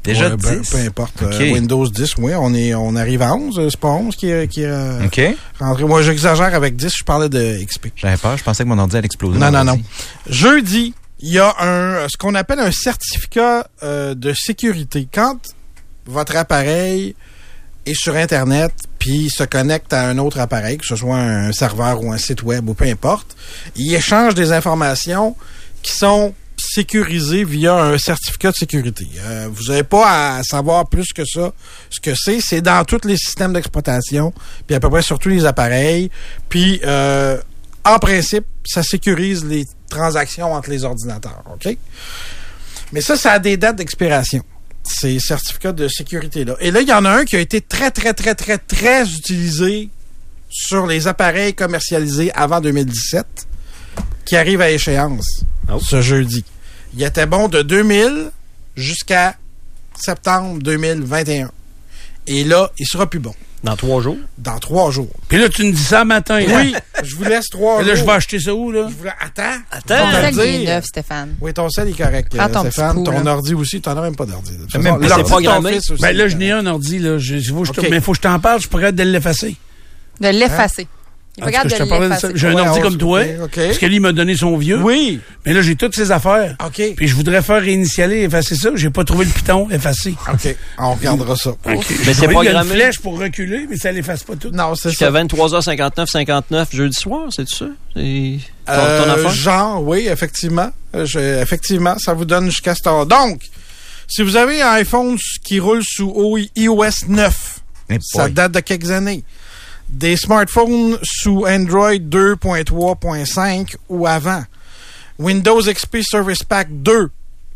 Déjà 10? Peu importe. Okay. Windows 10, oui, on arrive à 11. C'est pas 11 qui est rentré. Moi, j'exagère avec 10, je parlais de XP. J'avais peur, je pensais que mon ordi allait exploser. Non. Jeudi, il y a ce qu'on appelle un certificat de sécurité. Quand votre appareil est sur Internet puis se connecte à un autre appareil, que ce soit un serveur ou un site web ou peu importe, il échange des informations qui sont sécurisé via un certificat de sécurité. Vous n'avez pas à savoir plus que ça ce que c'est. C'est dans tous les systèmes d'exploitation, puis à peu près sur tous les appareils. Puis, en principe, ça sécurise les transactions entre les ordinateurs. OK? Mais ça a des dates d'expiration. Ces certificats de sécurité-là. Et là, il y en a un qui a été très, très, très, très, très utilisé sur les appareils commercialisés avant 2017, qui arrive à échéance ce jeudi. Il était bon de 2000 jusqu'à septembre 2021. Et là, il sera plus bon. Dans 3 jours? Dans 3 jours. Puis là, tu me dis ça matin. Oui, je vous laisse 3 jours. Là, je vais acheter ça où, là? Attends. Ton sel, il est neuf, Stéphane. Oui, ton sel est correct, Stéphane. Ton ordi aussi, t'en as même pas d'ordi. Même pas programmé. Ben là, je n'ai un ordi, là. Mais il faut que je t'en parle, je pourrais être de l'effacer. De l'effacer. Il regarde de l'effacer. J'ai un ordi comme toi, parce que lui, il m'a donné son vieux. Oui. Mais là, j'ai toutes ses affaires. OK. Puis je voudrais faire réinitialer, effacer ça. J'ai pas trouvé le piton, effacer. OK. On regardera ça. Okay. Mais c'est programmé. Il y a une programmé. flèche pour reculer, mais ça l'efface pas tout. Non, c'est jusqu'à ça. 23h59 jeudi soir, c'est ça? Ton affaire? Genre, oui, effectivement. Effectivement, ça vous donne jusqu'à cette heure. Donc, si vous avez un iPhone qui roule sous iOS 9, ça date de quelques années. Des smartphones sous Android 2.3.5 ou avant. Windows XP Service Pack 2.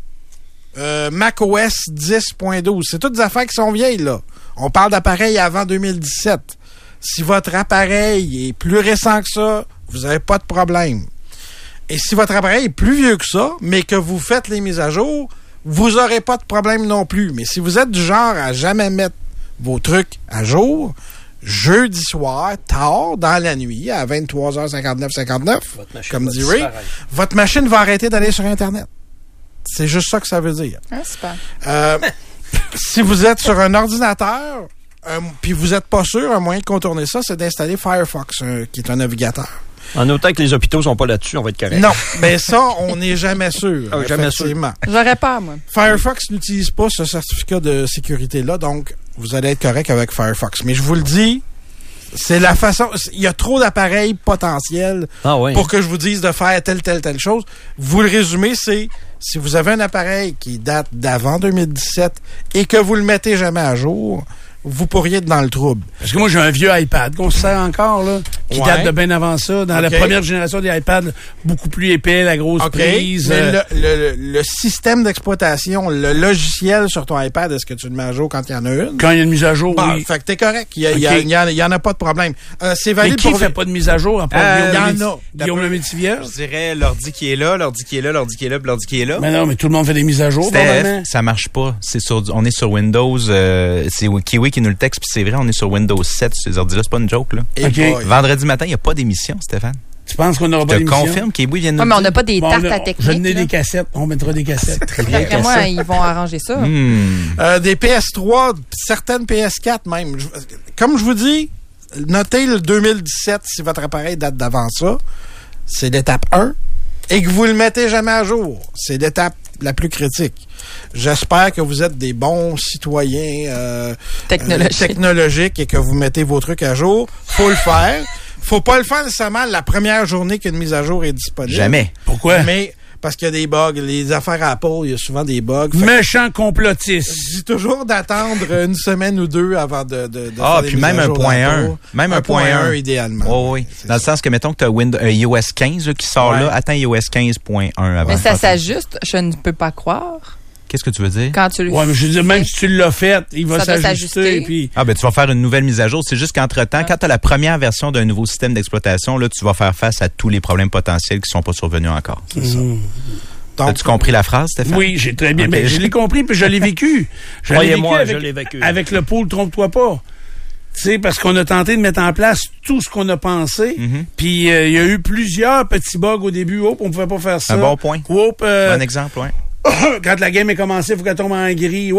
macOS 10.12. C'est toutes des affaires qui sont vieilles, là. On parle d'appareils avant 2017. Si votre appareil est plus récent que ça, vous n'avez pas de problème. Et si votre appareil est plus vieux que ça, mais que vous faites les mises à jour, vous n'aurez pas de problème non plus. Mais si vous êtes du genre à jamais mettre vos trucs à jour, jeudi soir, tard, dans la nuit, à 23h59, comme dit Ray, votre machine va arrêter d'aller sur Internet. C'est juste ça que ça veut dire. Ah, super. Si vous êtes sur un ordinateur, puis vous n'êtes pas sûr, un moyen de contourner ça, c'est d'installer Firefox, qui est un navigateur. En autant que les hôpitaux sont pas là-dessus, on va être correct. Non, mais ça, on n'est jamais sûr. Jamais sûr. J'aurais peur, moi. Firefox n'utilise pas ce certificat de sécurité-là, donc vous allez être correct avec Firefox. Mais je vous le dis, c'est la façon... Il y a trop d'appareils potentiels pour que je vous dise de faire telle chose. Vous le résumez, c'est si vous avez un appareil qui date d'avant 2017 et que vous le mettez jamais à jour, vous pourriez être dans le trouble. Parce que moi, j'ai un vieux iPad qu'on se sert encore, là, qui date de bien avant ça. Dans la première génération des iPads, beaucoup plus épais, la grosse prise. Mais le système d'exploitation, le logiciel sur ton iPad, est-ce que tu le mets à jour quand il y en a une? Quand il y a une mise à jour, oui. Fait que t'es correct. Il y en a pas de problème. C'est valide. Mais qui fait pas de mise à jour? Il y en a. Guillaume le Métivier? Je dirais l'ordi qui est là, l'ordi qui est là, l'ordi qui est là, puis l'ordi qui est là. Mais non, mais tout le monde fait des mises à jour. Ça marche pas. On est sur Windows. C'est Kiwi qui nous le texte, puis c'est vrai, on est sur Windows 7. Ces ordis-là, c'est pas une joke, là. Vendredi matin, il n'y a pas d'émission, Stéphane. Tu penses qu'on n'aura pas d'émission? Je te confirme qu'Kiwi vient de nous mais on n'a pas des tartes à technique. Je n'ai des cassettes. On mettra des cassettes. Très bien. Après moi, ils vont arranger ça. Des PS3, certaines PS4 même. Comme je vous dis, notez le 2017 si votre appareil date d'avant ça. C'est l'étape 1. Et que vous le mettez jamais à jour. C'est l'étape la plus critique. J'espère que vous êtes des bons citoyens technologiques et que vous mettez vos trucs à jour. Faut le faire. Faut pas le faire nécessairement la première journée qu'une mise à jour est disponible. Jamais. Pourquoi? Mais parce qu'il y a des bugs. Les affaires Apple, il y a souvent des bugs. Méchant complotiste. Je dis toujours d'attendre une semaine ou deux avant de faire puis même un point 1. Même un point 1 idéalement. Oh, oui. Dans le sens que, mettons que tu as iOS 15 qui sort là, attends iOS 15.1 avant. Mais ça s'ajuste, je ne peux pas croire. Qu'est-ce que tu veux dire? Quand tu le mais je veux dire, même si tu l'as fait, il va s'ajuster. Puis... tu vas faire une nouvelle mise à jour. C'est juste qu'entre-temps, quand tu as la première version d'un nouveau système d'exploitation, là, tu vas faire face à tous les problèmes potentiels qui sont pas survenus encore. C'est ça. As-tu compris la phrase, Stéphane? Oui, j'ai très bien. Mais je l'ai compris, puis je l'ai vécu. Je l'ai vécu. Avec le pôle, trompe-toi pas. Tu sais, parce qu'on a tenté de mettre en place tout ce qu'on a pensé, puis il y a eu plusieurs petits bugs au début. On pouvait pas faire ça. Un bon point. Bon exemple, oui. quand la game est commencée, il faut qu'elle tombe en gris.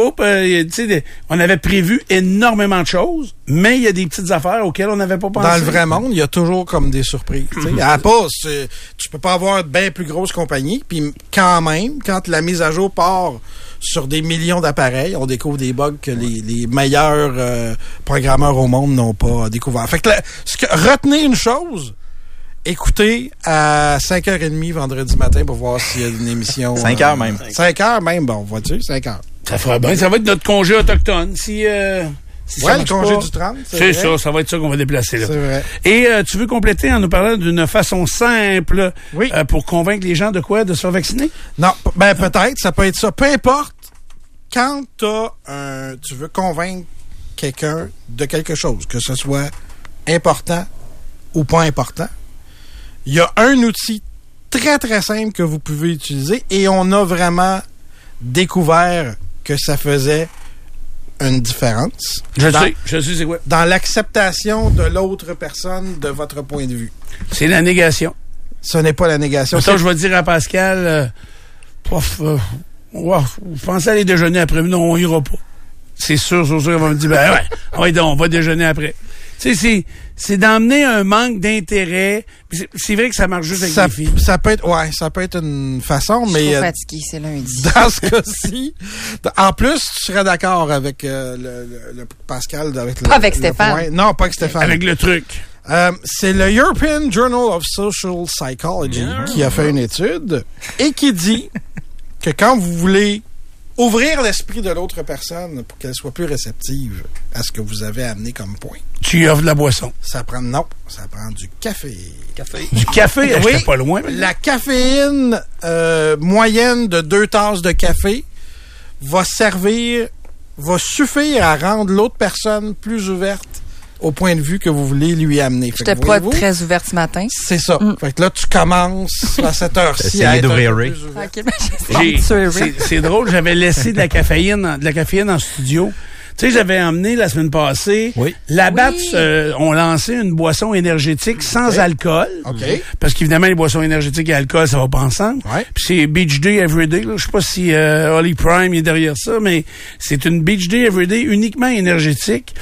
On avait prévu énormément de choses, mais il y a des petites affaires auxquelles on n'avait pas pensé. Dans le vrai monde, il y a toujours comme des surprises. À la base, tu peux pas avoir de bien plus grosses compagnies, puis quand même, quand la mise à jour part sur des millions d'appareils, on découvre des bugs que les meilleurs programmeurs au monde n'ont pas découvert. Fait que retenez une chose... Écoutez à 5h30 vendredi matin pour voir s'il y a une émission. 5h même. 5h même, bon, vois-tu, 5h. Ça fera bien. Ça va être notre congé autochtone. Si ouais, le congé du 30. C'est ça va être ça qu'on va déplacer là. C'est vrai. Et tu veux compléter en nous parlant d'une façon simple pour convaincre les gens de quoi? De se faire vacciner? Non, ben peut-être, ça peut être ça. Peu importe, quand tu veux convaincre quelqu'un de quelque chose, que ce soit important ou pas important, il y a un outil très, très simple que vous pouvez utiliser et on a vraiment découvert que ça faisait une différence. Je sais c'est quoi. Dans l'acceptation de l'autre personne de votre point de vue. C'est la négation. Ce n'est pas la négation. Ça, je vais dire à Pascal, je pensais aller déjeuner après, mais non, on ira pas. C'est sûr, elle va me dire, on va déjeuner après. Tu sais, c'est d'emmener un manque d'intérêt. C'est vrai que ça marche juste avec les filles. Ça peut être une façon, mais... Je suis trop fatigué, c'est lundi. Dans ce cas-ci, en plus, tu serais d'accord avec le Pascal. Pas avec Stéphane. Non, pas avec Stéphane. Avec le truc. C'est le European Journal of Social Psychology qui a fait une étude et qui dit que quand vous voulez ouvrir l'esprit de l'autre personne pour qu'elle soit plus réceptive à ce que vous avez amené comme point. Tu y offres de la boisson. Ça prend du café. Du café? Oui, pas loin. Mais... La caféine moyenne de 2 tasses de café va suffire à rendre l'autre personne plus ouverte au point de vue que vous voulez lui amener. Je n'étais pas très ouverte ce matin. C'est ça. Fait que là, tu commences à cette heure-ci à être un peu plus ouverte. C'est drôle, j'avais laissé de la caféine en studio. Tu sais, j'avais emmené la semaine passée. Oui. La BATS ont lancé une boisson énergétique sans alcool. OK. Parce qu'évidemment, les boissons énergétiques et alcool, ça va pas ensemble. Ouais. Puis c'est Beach Day Everyday. Je sais pas si Holly Prime est derrière ça, mais c'est une Beach Day Everyday uniquement énergétique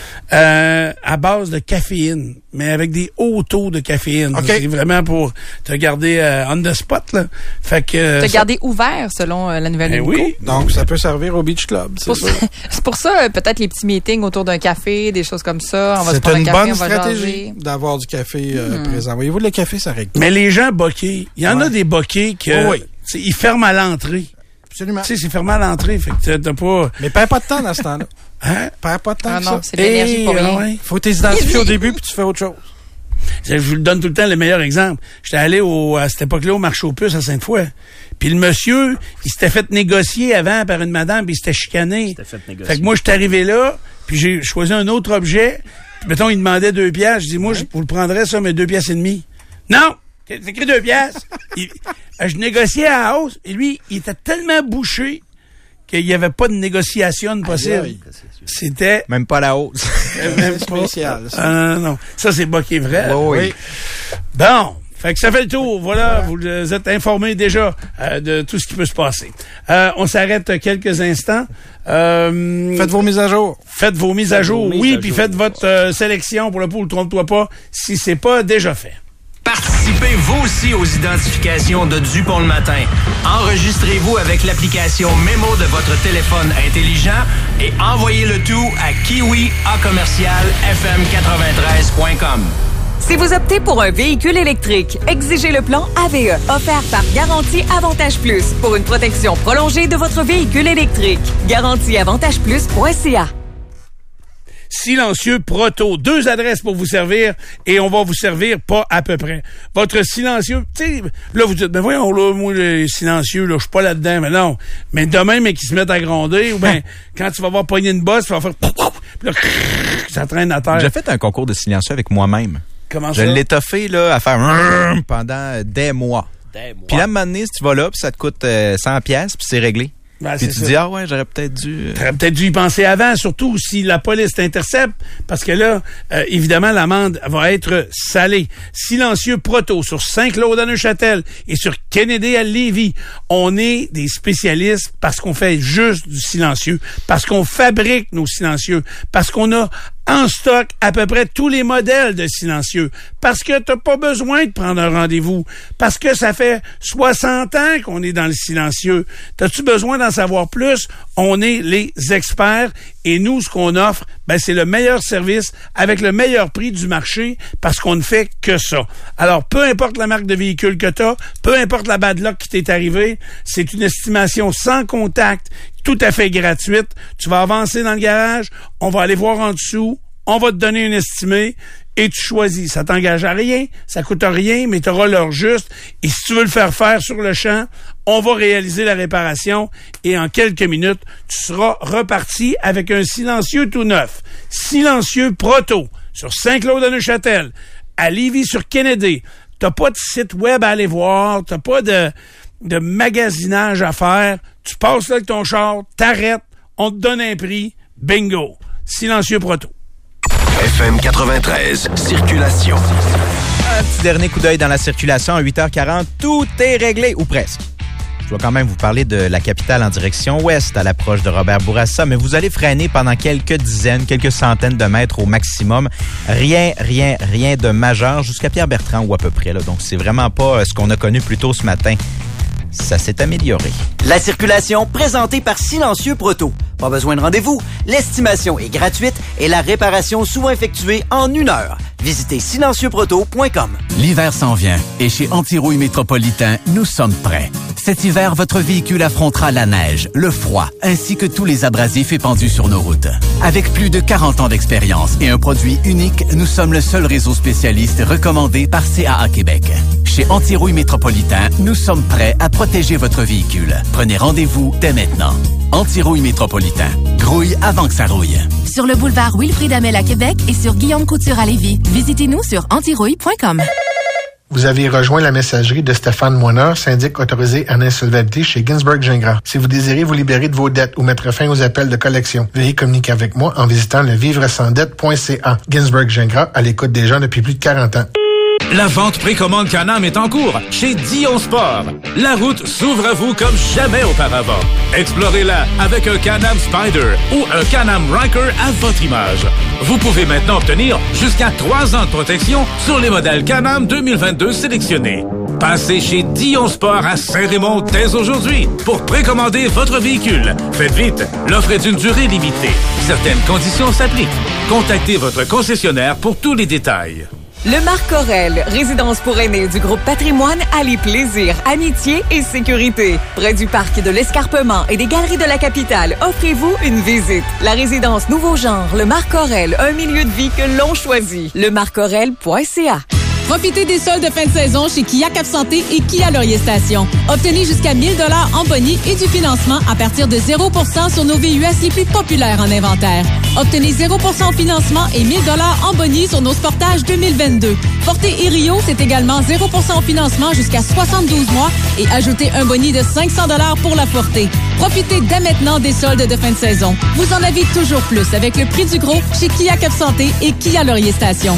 à base de caféine, mais avec des hauts taux de caféine. Okay. C'est vraiment pour te garder on the spot, là. Fait que te garder ouvert, selon la nouvelle Nico. Oui. Donc, ça peut servir au Beach Club. C'est pour ça, peut-être les petits meetings autour d'un café, des choses comme ça. On va se prendre un café, bonne on va stratégie jaser. d'avoir du café présent. Voyez-vous, le café, ça règle. Mais les gens boqués, il y en a des boqués que ils ferment à l'entrée. Absolument. Tu sais, c'est fermé à l'entrée, fait que t'as pas... Mais perds pas de temps dans ce temps-là. Hein? Perds pas de temps. Ah non, c'est de l'énergie pour rien. Ouais. Faut t'identifier au début puis tu fais autre chose. Je vous le donne tout le temps le meilleur exemple. J'étais allé à cette époque-là au marché aux puces à Sainte-Foy. Puis le monsieur, il s'était fait négocier avant par une madame, puis il s'était chicané. Fait que moi, je suis arrivé là, puis j'ai choisi un autre objet. Puis mettons, il demandait 2 piastres. Je dis, moi, je vous le prendrais ça, mais 2 piastres et demi. Non! C'est écrit 2 piastres. Je négociais à la hausse. Et lui, il était tellement bouché qu'il n'y avait pas de négociation possible. Aïe. C'était... Même pas la hausse. Même spécial. Non. Ça, c'est bas qui est vrai. Oui. Bon. Fait que ça fait le tour. Voilà, vous êtes informés déjà de tout ce qui peut se passer. On s'arrête quelques instants. Faites vos mises à jour. Faites vos mises à jour. Oui, puis faites votre sélection pour le pool. Trompe-toi pas si c'est pas déjà fait. Participez vous aussi aux identifications de Dupont le matin. Enregistrez-vous avec l'application Mémo de votre téléphone intelligent et envoyez le tout à kiwi@fm93.com. Si vous optez pour un véhicule électrique, exigez le plan AVE offert par Garantie Avantage Plus pour une protection prolongée de votre véhicule électrique. GarantieAvantagePlus.ca. Silencieux Proto. 2 adresses pour vous servir et on va vous servir pas à peu près. Votre silencieux, tu sais, là vous dites, ben voyons là, moi les silencieux, là, je suis pas là-dedans, mais non. Mais demain, mais qui se mettent à gronder, ou ben quand tu vas voir pogner une bosse, tu vas faire puis là, ça traîne à terre. J'ai fait un concours de silencieux avec moi-même. Comment ça? Je l'ai toffé là, à faire pendant des mois. Puis là, à un moment donné, si tu vas là, puis ça te coûte 100$, puis c'est réglé. Ben, puis tu dis, ah ouais, j'aurais peut-être dû... T'aurais peut-être dû y penser avant, surtout si la police t'intercepte, parce que là, évidemment, l'amende va être salée. Silencieux Proto sur Saint-Claude à Neuchâtel et sur Kennedy à Lévis. On est des spécialistes parce qu'on fait juste du silencieux, parce qu'on fabrique nos silencieux, parce qu'on a en stock à peu près tous les modèles de silencieux, parce que t'as pas besoin de prendre un rendez-vous, parce que ça fait 60 ans qu'on est dans le silencieux. T'as-tu besoin d'en savoir plus? On est les experts et nous, ce qu'on offre, ben, c'est le meilleur service avec le meilleur prix du marché parce qu'on ne fait que ça. Alors, peu importe la marque de véhicule que t'as, peu importe la bad luck qui t'est arrivée, c'est une estimation sans contact, tout à fait gratuite. Tu vas avancer dans le garage, on va aller voir en dessous, on va te donner une estimée et tu choisis. Ça t'engage à rien, ça coûte rien, mais tu auras l'heure juste. Et si tu veux le faire sur le champ, on va réaliser la réparation et en quelques minutes, tu seras reparti avec un silencieux tout neuf. Silencieux Proto sur Saint-Claude à Neuchâtel, à Lévis sur Kennedy. T'as pas de site web à aller voir, t'as pas de magasinage à faire. Tu passes là avec ton char, t'arrêtes, on te donne un prix, bingo. Silencieux Proto. FM 93, circulation. Un petit dernier coup d'œil dans la circulation à 8h40. Tout est réglé, ou presque. Je vais quand même vous parler de la capitale en direction ouest à l'approche de Robert Bourassa, mais vous allez freiner pendant quelques dizaines, quelques centaines de mètres au maximum. Rien de majeur jusqu'à Pierre-Bertrand ou à peu près. Là. Donc, c'est vraiment pas ce qu'on a connu plus tôt ce matin. Ça s'est amélioré. La circulation présentée par Silencieux Proto. Pas besoin de rendez-vous. L'estimation est gratuite et la réparation souvent effectuée en 1 heure. Visitez silencieuxproto.com. L'hiver s'en vient et chez Antirouille Métropolitain, nous sommes prêts. Cet hiver, votre véhicule affrontera la neige, le froid, ainsi que tous les abrasifs épandus sur nos routes. Avec plus de 40 ans d'expérience et un produit unique, nous sommes le seul réseau spécialiste recommandé par CAA Québec. Chez Antirouille Métropolitain, nous sommes prêts à protéger votre véhicule. Prenez rendez-vous dès maintenant. Antirouille Métropolitain. Grouille avant que ça rouille. Sur le boulevard Wilfrid Hamel à Québec et sur Guillaume Couture à Lévis. Visitez-nous sur antirouille.com. Vous avez rejoint la messagerie de Stéphane Moineur, syndic autorisé en insolvabilité chez Ginsberg Gingras. Si vous désirez vous libérer de vos dettes ou mettre fin aux appels de collection, veuillez communiquer avec moi en visitant le vivresansdette.ca. Ginsberg Gingras, à l'écoute des gens depuis plus de 40 ans. La vente précommande Can-Am est en cours chez Dion Sport. La route s'ouvre à vous comme jamais auparavant. Explorez-la avec un Can-Am Spyder ou un Can-Am Ryker à votre image. Vous pouvez maintenant obtenir jusqu'à 3 ans de protection sur les modèles Can-Am 2022 sélectionnés. Passez chez Dion Sport à Saint-Raymond dès aujourd'hui pour précommander votre véhicule. Faites vite, l'offre est d'une durée limitée. Certaines conditions s'appliquent. Contactez votre concessionnaire pour tous les détails. Le Marc Aurèle, résidence pour aînés du groupe Patrimoine, allie plaisir, amitié et sécurité. Près du parc de l'Escarpement et des galeries de la capitale, offrez-vous une visite. La résidence nouveau genre, le Marc Aurèle, un milieu de vie que l'on choisit. lemarcaurèle.ca. Profitez des soldes de fin de saison chez Kia Cap Santé et Kia Laurier Station. Obtenez jusqu'à 1 000 $ en boni et du financement à partir de 0% sur nos VUS les plus populaires en inventaire. Obtenez 0% en financement et 1 000 $ en boni sur nos Sportage 2022. Forté et Rio, c'est également 0% en financement jusqu'à 72 mois et ajoutez un boni de 500 $ pour la Forté. Profitez dès maintenant des soldes de fin de saison. Vous en avez toujours plus avec le prix du gros chez Kia Cap Santé et Kia Laurier Station.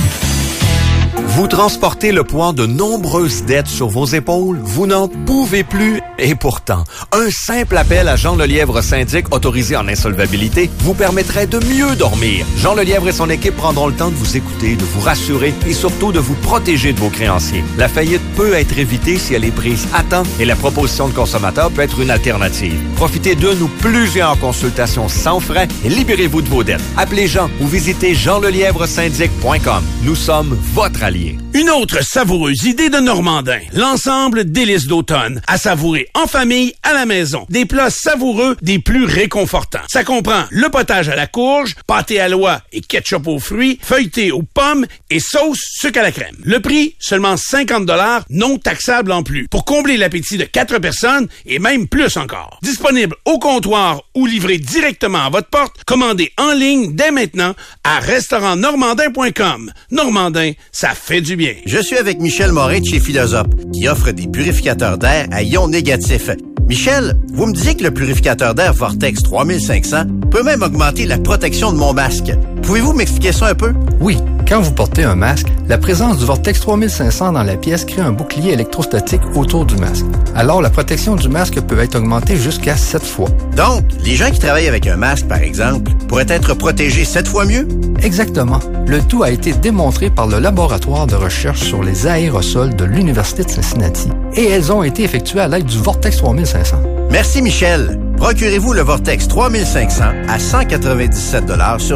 Vous transportez le poids de nombreuses dettes sur vos épaules, vous n'en pouvez plus, et pourtant, un simple appel à Jean Lelièvre syndic autorisé en insolvabilité vous permettrait de mieux dormir. Jean Lelièvre et son équipe prendront le temps de vous écouter, de vous rassurer et surtout de vous protéger de vos créanciers. La faillite peut être évitée si elle est prise à temps et la proposition de consommateur peut être une alternative. Profitez d'une ou plusieurs consultations sans frais et libérez-vous de vos dettes. Appelez Jean ou visitez jeanlelièvresyndic.com. Nous sommes votre allié. Une autre savoureuse idée de Normandin. L'ensemble délices d'automne. À savourer en famille, à la maison. Des plats savoureux, des plus réconfortants. Ça comprend le potage à la courge, pâté à l'oie et ketchup aux fruits, feuilleté aux pommes et sauce sucre à la crème. Le prix, seulement 50 $, non taxable en plus. Pour combler l'appétit de 4 personnes et même plus encore. Disponible au comptoir ou livré directement à votre porte, commandez en ligne dès maintenant à restaurantnormandin.com. Normandin, ça fait du bien. Je suis avec Michel Morin de chez Philosophe, qui offre des purificateurs d'air à ions négatifs. Michel, vous me disiez que le purificateur d'air Vortex 3500 peut même augmenter la protection de mon masque. Pouvez-vous m'expliquer ça un peu? Oui. Quand vous portez un masque, la présence du Vortex 3500 dans la pièce crée un bouclier électrostatique autour du masque. Alors, la protection du masque peut être augmentée jusqu'à 7 fois. Donc, les gens qui travaillent avec un masque, par exemple, pourraient être protégés 7 fois mieux? Exactement. Le tout a été démontré par le laboratoire de recherche sur les aérosols de l'Université de Cincinnati. Et elles ont été effectuées à l'aide du Vortex 3500. Merci, Michel. Procurez-vous le Vortex 3500 à 197 $ sur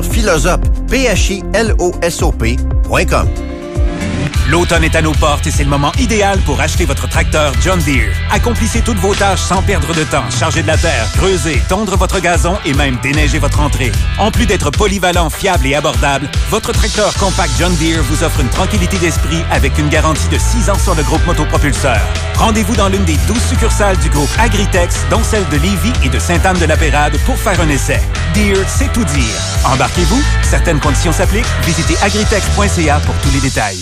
philosop.com. L'automne est à nos portes et c'est le moment idéal pour acheter votre tracteur John Deere. Accomplissez toutes vos tâches sans perdre de temps. Charger de la terre, creuser, tondre votre gazon et même déneiger votre entrée. En plus d'être polyvalent, fiable et abordable, votre tracteur compact John Deere vous offre une tranquillité d'esprit avec une garantie de 6 ans sur le groupe motopropulseur. Rendez-vous dans l'une des 12 succursales du groupe Agritex, dont celle de Lévis et de Sainte-Anne-de-la-Pérade pour faire un essai. Deere, c'est tout dire. Embarquez-vous, certaines conditions s'appliquent. Visitez agritex.ca pour tous les détails.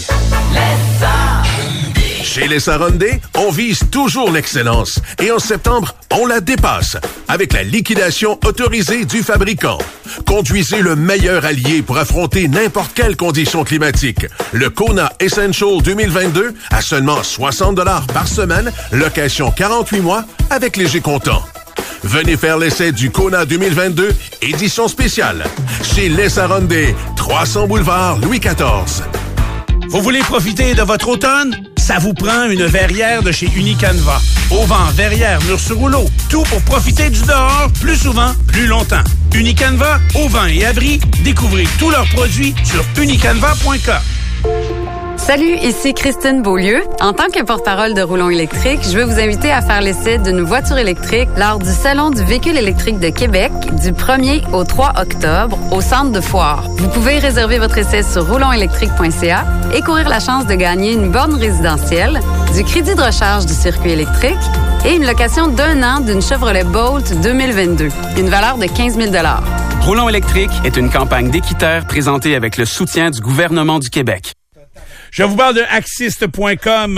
Chez Les Sarandé, on vise toujours l'excellence. Et en septembre, on la dépasse avec la liquidation autorisée du fabricant. Conduisez le meilleur allié pour affronter n'importe quelle condition climatique. Le Kona Essential 2022 à seulement 60 $ par semaine, location 48 mois avec léger comptant. Venez faire l'essai du Kona 2022, édition spéciale. Chez Les Sarandé, 300 boulevard Louis XIV. Vous voulez profiter de votre automne? Ça vous prend une verrière de chez Unicanva. Auvent, verrière, murs sur rouleau. Tout pour profiter du dehors, plus souvent, plus longtemps. Unicanva, Auvent et Avry, découvrez tous leurs produits sur unicanva.com. Salut, ici Christine Beaulieu. En tant que porte-parole de Roulon électrique, je veux vous inviter à faire l'essai d'une voiture électrique lors du Salon du véhicule électrique de Québec du 1er au 3 octobre au Centre de Foire. Vous pouvez réserver votre essai sur roulonélectrique.ca et courir la chance de gagner une borne résidentielle, du crédit de recharge du circuit électrique et une location d'1 an d'une Chevrolet Bolt 2022, une valeur de 15 000 $. Roulon électrique est une campagne d'équiterre présentée avec le soutien du gouvernement du Québec. Je vous parle de Axist.com,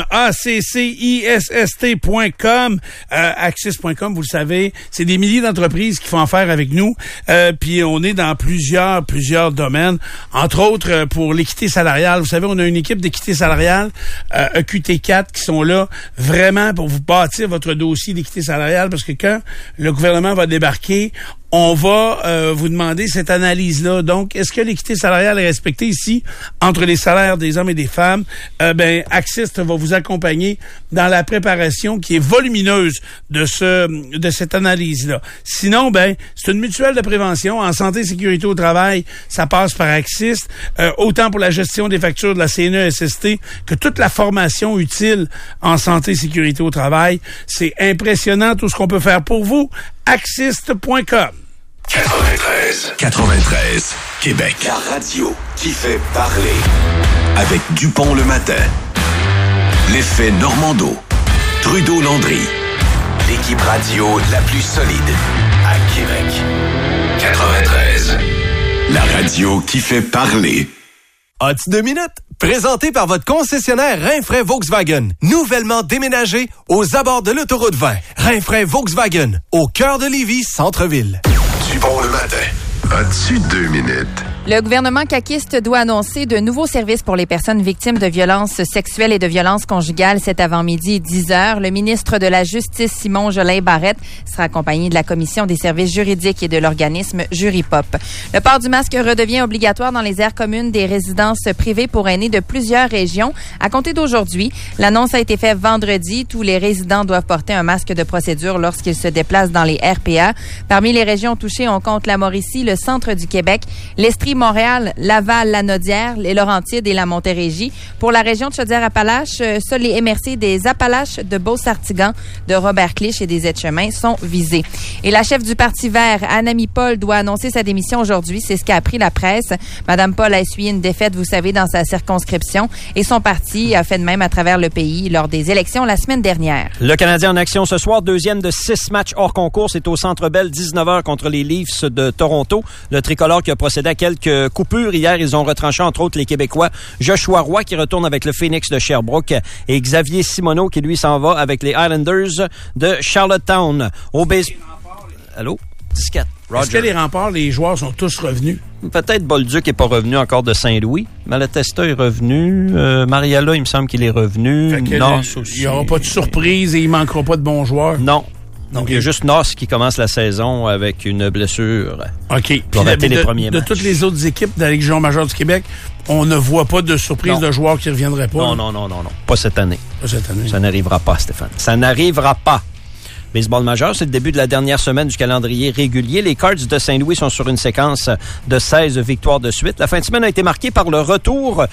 ACCISST.com. Axist.com, vous le savez, c'est des milliers d'entreprises qui font affaire avec nous. Puis on est dans plusieurs domaines. Entre autres, pour l'équité salariale. Vous savez, on a une équipe d'équité salariale, EQT4, qui sont là vraiment pour vous bâtir votre dossier d'équité salariale. Parce que quand le gouvernement va débarquer, on va vous demander cette analyse-là. Donc, est-ce que l'équité salariale est respectée ici entre les salaires des hommes et des femmes? Axist va vous accompagner dans la préparation qui est volumineuse de cette analyse-là. Sinon, c'est une mutuelle de prévention. En santé et sécurité au travail, ça passe par Axist. Autant pour la gestion des factures de la CNESST que toute la formation utile en santé et sécurité au travail. C'est impressionnant tout ce qu'on peut faire pour vous. Axist.com. 93, Québec. La radio qui fait parler. Avec Dupont le matin. L'effet Normando. Trudeau-Landry. L'équipe radio la plus solide à Québec. 93. La radio qui fait parler. As-tu 2 minutes? Présenté par votre concessionnaire Rinfraie Volkswagen. Nouvellement déménagé aux abords de l'autoroute 20. Rinfraie Volkswagen. Au cœur de Lévis, centre-ville. Dupont le matin. As-tu 2 minutes? Le gouvernement caquiste doit annoncer de nouveaux services pour les personnes victimes de violences sexuelles et de violences conjugales cet avant-midi 10h. Le ministre de la Justice, Simon Jolin Barrette, sera accompagné de la Commission des services juridiques et de l'organisme Juripop. Le port du masque redevient obligatoire dans les aires communes des résidences privées pour aînés de plusieurs régions. À compter d'aujourd'hui, l'annonce a été faite vendredi. Tous les résidents doivent porter un masque de procédure lorsqu'ils se déplacent dans les RPA. Parmi les régions touchées, on compte la Mauricie, le centre du Québec, l'Estrie, Montréal, Laval, la Naudière, les Laurentides et la Montérégie. Pour la région de Chaudière-Appalaches, seuls les MRC des Appalaches, de Beauce-Sartigan, de Robert-Clich et des Aides-Chemins sont visés. Et la chef du Parti vert, Annemie Paul, doit annoncer sa démission aujourd'hui. C'est ce qu'a appris la presse. Madame Paul a essuyé une défaite, vous savez, dans sa circonscription et son parti a fait de même à travers le pays lors des élections la semaine dernière. Le Canadien en action ce soir, deuxième de 6 matchs hors concours. C'est au Centre Bell, 19h contre les Leafs de Toronto. Le tricolore qui a procédé à quelques quelques coupures. Hier, ils ont retranché, entre autres, les Québécois Joshua Roy, qui retourne avec le Phoenix de Sherbrooke, et Xavier Simoneau, qui, lui, s'en va avec les Islanders de Charlottetown. Au baseball... Allô? 14. Est-ce que les remparts, les joueurs sont tous revenus? Peut-être Bolduc n'est pas revenu encore de Saint-Louis. Malatesta est revenu. Mariala, il me semble qu'il est revenu. Noss aussi. Il n'y aura pas de surprise et il ne manquera pas de bons joueurs? Non. Donc, il y a juste Noss qui commence la saison avec une blessure. OK. Pour rater les premiers matchs. De toutes les autres équipes de la Ligue majeure du Québec, on ne voit pas de surprise de joueurs qui ne reviendraient pas? Non. Pas cette année. Pas cette année. Ça n'arrivera pas, Stéphane. Ça n'arrivera pas. Baseball majeur, c'est le début de la dernière semaine du calendrier régulier. Les Cards de Saint-Louis sont sur une séquence de 16 victoires de suite. La fin de semaine a été marquée par le retour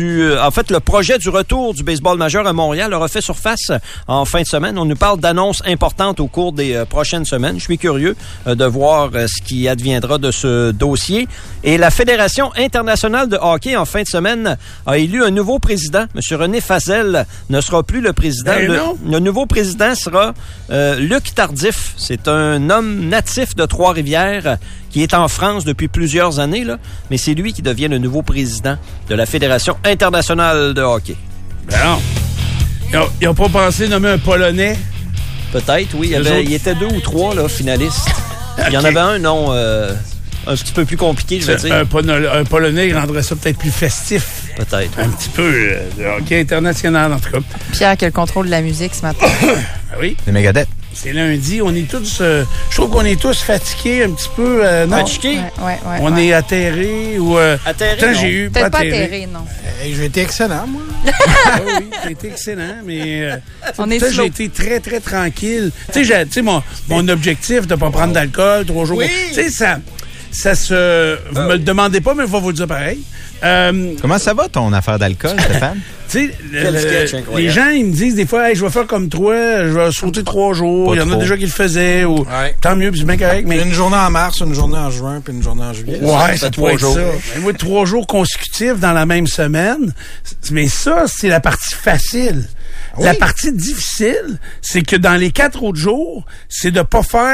le projet du retour du baseball majeur à Montréal a refait surface en fin de semaine. On nous parle d'annonces importantes au cours des prochaines semaines. Je suis curieux de voir ce qui adviendra de ce dossier. Et la Fédération internationale de hockey, en fin de semaine, a élu un nouveau président. M. René Fazel ne sera plus le président. Le nouveau président sera Luc Tardif. C'est un homme natif de Trois-Rivières qui est en France depuis plusieurs années, là, mais c'est lui qui devient le nouveau président de la Fédération internationale de hockey. Ben non. Ils n'ont pas pensé nommer un Polonais? Peut-être, oui. Il était 2 ou 3 là, finalistes. Okay. Il y en avait un, non... un petit peu plus compliqué, je veux dire. Un Polonais, il rendrait ça peut-être plus festif. Peut-être. Un petit peu de hockey international, en tout cas. Pierre, quel contrôle de la musique ce matin? Oui. C'est Megadeth. C'est lundi. On est tous... je trouve qu'on est tous fatigués un petit peu. Non. Fatigués? Ouais, on est atterrés ou... atterrés, j'ai eu peut-être pas atterrés, non. J'ai été excellent, moi. Oui, j'ai été excellent, mais... on est j'ai été très, très tranquille. Tu sais, mon objectif de ne pas prendre d'alcool 3 jours... Oui. Tu sais, ça se... Vous me le demandez pas, mais je vais vous le dire pareil. Comment ça va, ton affaire d'alcool, Stéphane? Tu sais, les gens, ils me disent des fois, hey, je vais faire comme toi, je vais sauter 3 jours. Il y en a déjà qui le faisaient. Ou... Ouais. Tant mieux, puis c'est bien correct. Mais... Une journée en mars, une journée en juin, puis une journée en juillet. Ouais, ça pourrait être ça. Mais moi, 3 jours consécutifs dans la même semaine. Mais ça, c'est la partie facile. Oui. La partie difficile, c'est que dans les 4 autres jours, c'est de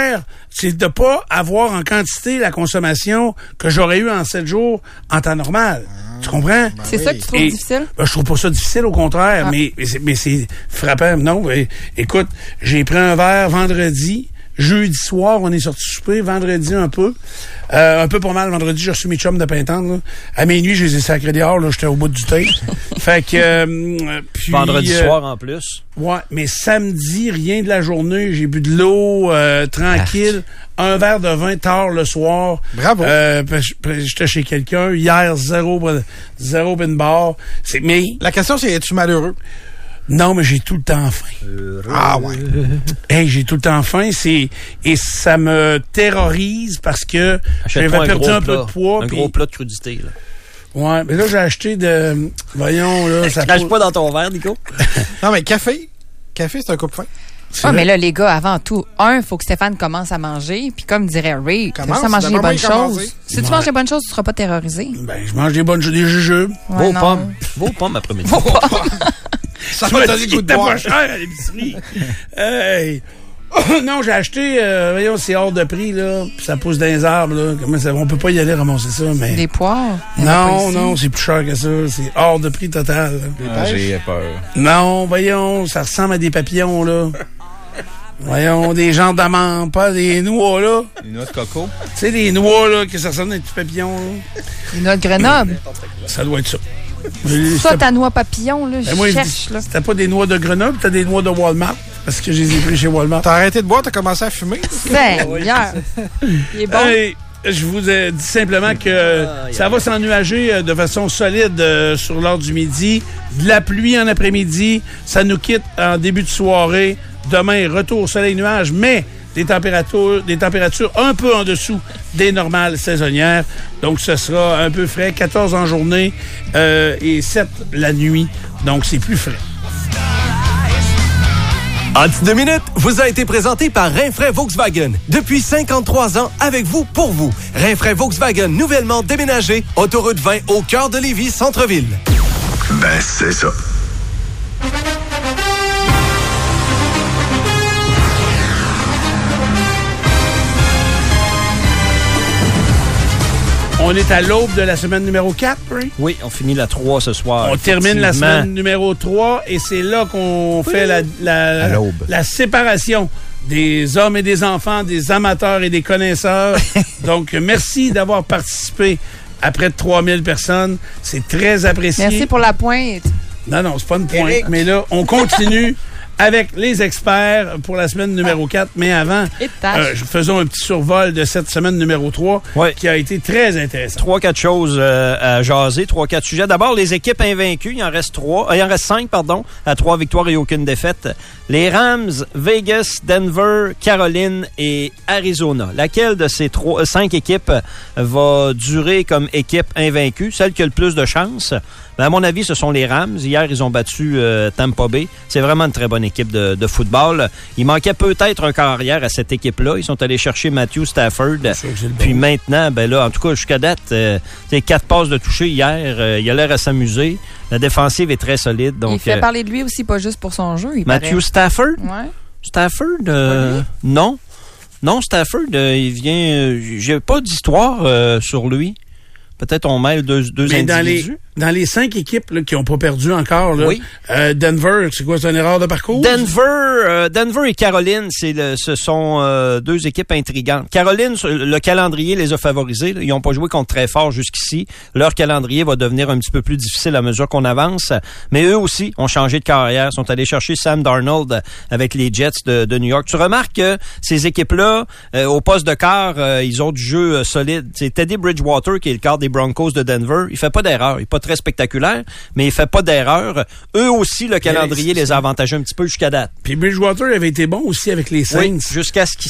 pas avoir en quantité la consommation que j'aurais eu en 7 jours en temps normal. Tu comprends? C'est ça que tu trouves difficile? Je trouve pas ça difficile, au contraire, mais c'est frappant. Non, écoute, j'ai pris un verre vendredi. Jeudi soir, on est sorti souper. Vendredi, un peu pas mal. Vendredi, j'ai reçu mes chums de Pintendre. À minuit, je les ai sacrés dehors. Là, j'étais au bout du tape. Fait que... puis, vendredi soir, en plus. Ouais, mais samedi, rien de la journée. J'ai bu de l'eau tranquille. Un verre de vin tard le soir. Bravo. J'étais chez quelqu'un. Hier, zéro pin bar. Mais la question, c'est, es-tu malheureux? Non, mais j'ai tout le temps faim. Ah ouais. Hey, j'ai tout le temps faim. Et ça me terrorise parce que j'avais perdu un peu de poids. Un gros plat de crudité, là. Ouais, mais là, j'ai acheté de... Voyons, là... ça crache pas dans ton verre, Nico. Non, mais café, c'est un coupe-faim. Mais là, les gars, avant tout, faut que Stéphane commence à manger. Puis comme dirait Ray, tu commences à manger les bonnes choses. Si tu manges les bonnes choses, tu seras pas terrorisé. Ben, je mange des jujubes. Ouais, Vos pommes après-midi. Ça m'a dit que c'était pas cher à l'épicerie. Hey. Non, j'ai acheté, voyons, c'est hors de prix, là. Puis ça pousse dans les arbres, là. Comment ça, on peut pas y aller ramasser ça, mais... Des poires? Non, c'est plus cher que ça. C'est hors de prix total. J'ai peur. Non, voyons, ça ressemble à des papillons, là. Voyons, des gens d'amandes, pas des noix, là. Des noix de coco? Tu sais, des noix, là, que ça ressemble à des petits papillons, là. Des noix de Grenoble? Ça doit être ça. Ça, ta noix papillon, là, je cherche, là. C'était pas des noix de Grenoble, t'as des noix de Walmart, parce que je les ai pris chez Walmart. T'as arrêté de boire, t'as commencé à fumer? Seigneur! Il est bon. Hey, je vous ai dit simplement que ça va s'ennuager de façon solide sur l'heure du midi. De la pluie en après-midi, ça nous quitte en début de soirée. Demain, retour soleil-nuage, mais des températures un peu en dessous des normales saisonnières. Donc, ce sera un peu frais. 14 en journée et 7 la nuit. Donc, c'est plus frais. En 2 minutes, vous a été présenté par Rinfraie Volkswagen. Depuis 53 ans, avec vous, pour vous. Rinfraie Volkswagen, nouvellement déménagé, autoroute 20 au cœur de Lévis, centre-ville. Ben, c'est ça. On est à l'aube de la semaine numéro 4, Ray? Oui, on finit la 3 ce soir. On termine la semaine numéro 3 et c'est là qu'on fait la séparation des hommes et des enfants, des amateurs et des connaisseurs. Donc, merci d'avoir participé à près de 3000 personnes. C'est très apprécié. Merci pour la pointe. Non, c'est pas une pointe. Eric. Mais là, on continue avec les experts pour la semaine numéro 4. Mais avant, faisons un petit survol de cette semaine numéro 3 qui a été très intéressant. 3-4 choses à jaser, 3-4 sujets. D'abord, les équipes invaincues. Il en reste 5, à 3 victoires et aucune défaite. Les Rams, Vegas, Denver, Caroline et Arizona. Laquelle de ces 5 équipes va durer comme équipe invaincue? Celle qui a le plus de chance? Ben, à mon avis, ce sont les Rams. Hier, ils ont battu Tampa Bay. C'est vraiment une très bonne équipe de football. Il manquait peut-être un carrière à cette équipe-là. Ils sont allés chercher Matthew Stafford. Puis maintenant, ben là, en tout cas, jusqu'à date, 4 passes de toucher hier. Il a l'air à s'amuser. La défensive est très solide. Donc, il fait parler de lui aussi, pas juste pour son jeu. Matthew Stafford? Ouais. Stafford? Non. Non, Stafford, il vient... j'ai pas d'histoire sur lui. Peut-être on mêle deux individus. Dans les 5 équipes là, qui n'ont pas perdu encore, là, Denver, c'est quoi, c'est une erreur de parcours? Denver et Caroline, ce sont 2 équipes intrigantes. Caroline, le calendrier les a favorisés. Ils n'ont pas joué contre très fort jusqu'ici. Leur calendrier va devenir un petit peu plus difficile à mesure qu'on avance. Mais eux aussi ont changé de carrière, sont allés chercher Sam Darnold avec les Jets de New York. Tu remarques que ces équipes-là, au poste de quart, ils ont du jeu solide. C'est Teddy Bridgewater qui est le quart des Broncos de Denver. Il fait pas d'erreur. Il est pas très spectaculaire, mais il fait pas d'erreur. Eux aussi, le calendrier les a avantagés un petit peu jusqu'à date. Puis Bridgewater avait été bon aussi avec les Saints. Oui, jusqu'à ce qu'il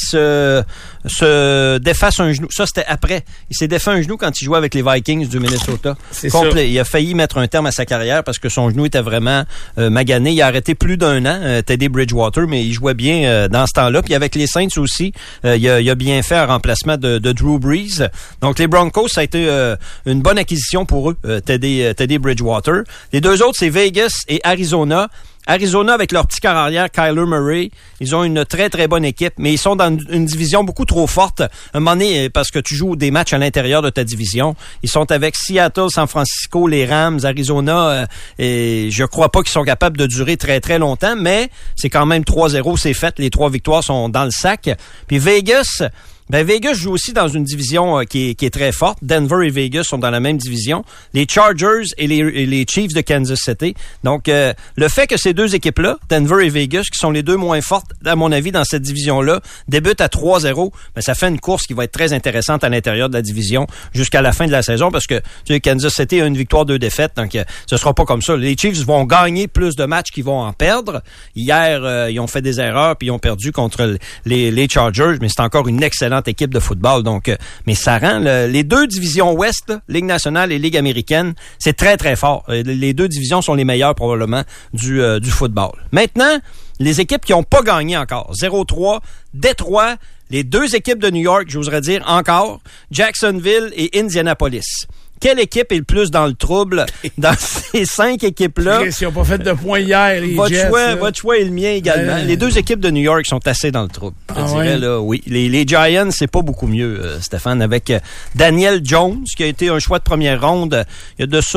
se défasse un genou. Ça, c'était après. Il s'est défait un genou quand il jouait avec les Vikings du Minnesota. C'est complet. Ça. Il a failli mettre un terme à sa carrière parce que son genou était vraiment magané. Il a arrêté plus d'1 an, Teddy Bridgewater, mais il jouait bien dans ce temps-là. Puis avec les Saints aussi, il a bien fait un remplacement de Drew Brees. Donc les Broncos, ça a été une bonne acquisition pour eux, Teddy Bridgewater. Les 2 autres, c'est Vegas et Arizona. Arizona, avec leur petit quart arrière, Kyler Murray, ils ont une très, très bonne équipe, mais ils sont dans une division beaucoup trop forte. À un moment donné, parce que tu joues des matchs à l'intérieur de ta division. Ils sont avec Seattle, San Francisco, les Rams, Arizona, et je crois pas qu'ils sont capables de durer très, très longtemps, mais c'est quand même 3-0, c'est fait. Les 3 victoires sont dans le sac. Puis Vegas... Vegas joue aussi dans une division qui est très forte. Denver et Vegas sont dans la même division. Les Chargers et les Chiefs de Kansas City. Donc, le fait que ces 2 équipes-là, Denver et Vegas, qui sont les 2 moins fortes, à mon avis, dans cette division-là, débutent à 3-0, ça fait une course qui va être très intéressante à l'intérieur de la division jusqu'à la fin de la saison parce que Kansas City a une victoire, 2 défaites. Donc, ce sera pas comme ça. Les Chiefs vont gagner plus de matchs qu'ils vont en perdre. Hier, ils ont fait des erreurs puis ils ont perdu contre les Chargers, mais c'est encore une excellente équipe de football. Donc, mais ça rend les 2 divisions Ouest, là, Ligue nationale et Ligue américaine, c'est très, très fort. Les 2 divisions sont les meilleures probablement du football. Maintenant, les équipes qui n'ont pas gagné encore. 0-3, Détroit, les 2 équipes de New York, j'oserais dire encore, Jacksonville et Indianapolis. Quelle équipe est le plus dans le trouble dans ces 5 équipes-là? Ils n'ont pas fait de points hier, les Jets. Votre choix est le mien également. Les 2 équipes de New York sont assez dans le trouble. Je dirais, là, oui. Les Giants, c'est pas beaucoup mieux, Stéphane, avec Daniel Jones, qui a été un choix de première ronde il y a de ça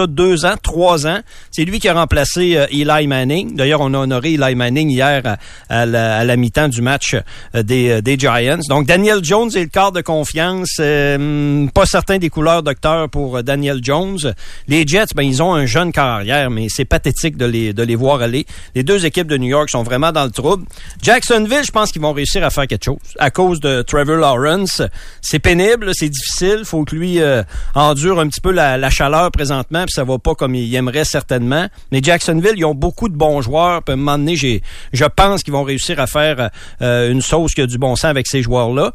3 ans. C'est lui qui a remplacé Eli Manning. D'ailleurs, on a honoré Eli Manning hier à la mi-temps du match des Giants. Donc, Daniel Jones est le quart de confiance. Pas certain des couleurs docteur pour Daniel Jones. Les Jets, ils ont un jeune carrière, mais c'est pathétique de les voir aller. Les 2 équipes de New York sont vraiment dans le trouble. Jacksonville, je pense qu'ils vont réussir à faire quelque chose. À cause de Trevor Lawrence, c'est pénible, c'est difficile. Faut que lui endure un petit peu la chaleur présentement, puis ça va pas comme il aimerait certainement. Mais Jacksonville, ils ont beaucoup de bons joueurs. Puis à un moment donné, je pense qu'ils vont réussir à faire une sauce qui a du bon sens avec ces joueurs-là.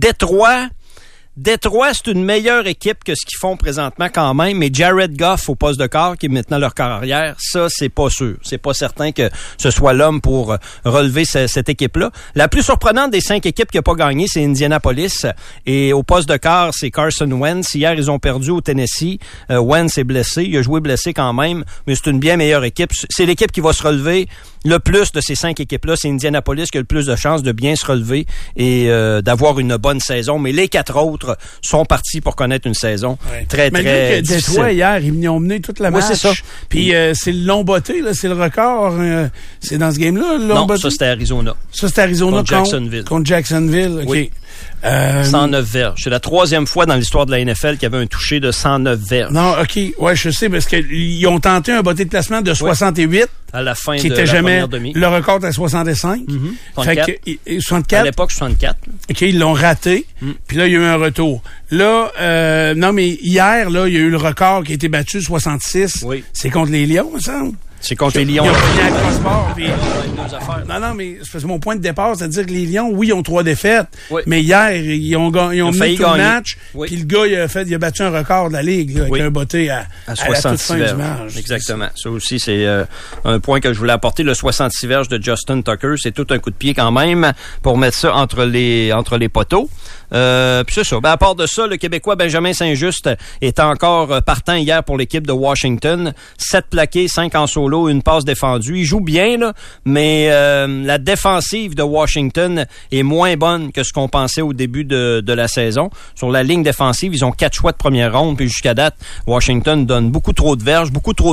Détroit, c'est une meilleure équipe que ce qu'ils font présentement quand même, mais Jared Goff au poste de quart, qui est maintenant leur carrière, ça, c'est pas sûr. C'est pas certain que ce soit l'homme pour relever cette équipe-là. La plus surprenante des 5 équipes qui n'a pas gagné, c'est Indianapolis. Et au poste de quart, c'est Carson Wentz. Hier, ils ont perdu au Tennessee. Wentz est blessé. Il a joué blessé quand même, mais c'est une bien meilleure équipe. C'est l'équipe qui va se relever le plus de ces 5 équipes-là. C'est Indianapolis qui a le plus de chances de bien se relever et d'avoir une bonne saison. Mais les 4 autres, autres sont partis pour connaître une saison très, mais très difficile. Détroit, hier, ils ont mené toute la match. Oui, c'est ça. Puis c'est le long botté, là, c'est le record. C'est dans ce game-là, le long botté? Non, ça, c'était Arizona. Ça, c'était Arizona contre Jacksonville. OK. Oui. 109 verges. C'est la 3e fois dans l'histoire de la NFL qu'il y avait un touché de 109 verges. Non, OK. Ouais, je sais, parce qu'ils ont tenté un botté de placement de 68. À la fin qui de était la jamais première demi. Le record à 65. 64. Fait que, 64. À l'époque, 64. OK, ils l'ont raté. Puis là, il y a eu un retour. Là, non, mais hier, là, il y a eu le record qui a été battu, 66. Oui. C'est contre les Lions, il me semble. C'est contre les Lions. Ils ont pris un crossbar. Non, mais c'est mon point de départ, c'est-à-dire que les Lions, oui, ils ont 3 défaites. Oui. Mais hier, ils ont mené tout le match. Puis le gars, il a battu un record de la Ligue, là, avec un botté à la toute fin du match. Exactement. Ça aussi, c'est un point que je voulais apporter. Le 66 verges de Justin Tucker, c'est tout un coup de pied quand même pour mettre ça entre les poteaux. Puis c'est ça. Ben, à part de ça, le Québécois Benjamin Saint-Just est encore partant hier pour l'équipe de Washington. 7 plaqués, 5 en solo, une passe défendue. Il joue bien, là, mais la défensive de Washington est moins bonne que ce qu'on pensait au début de la saison. Sur la ligne défensive, ils ont 4 choix de première ronde, puis jusqu'à date, Washington donne beaucoup trop de verges, beaucoup trop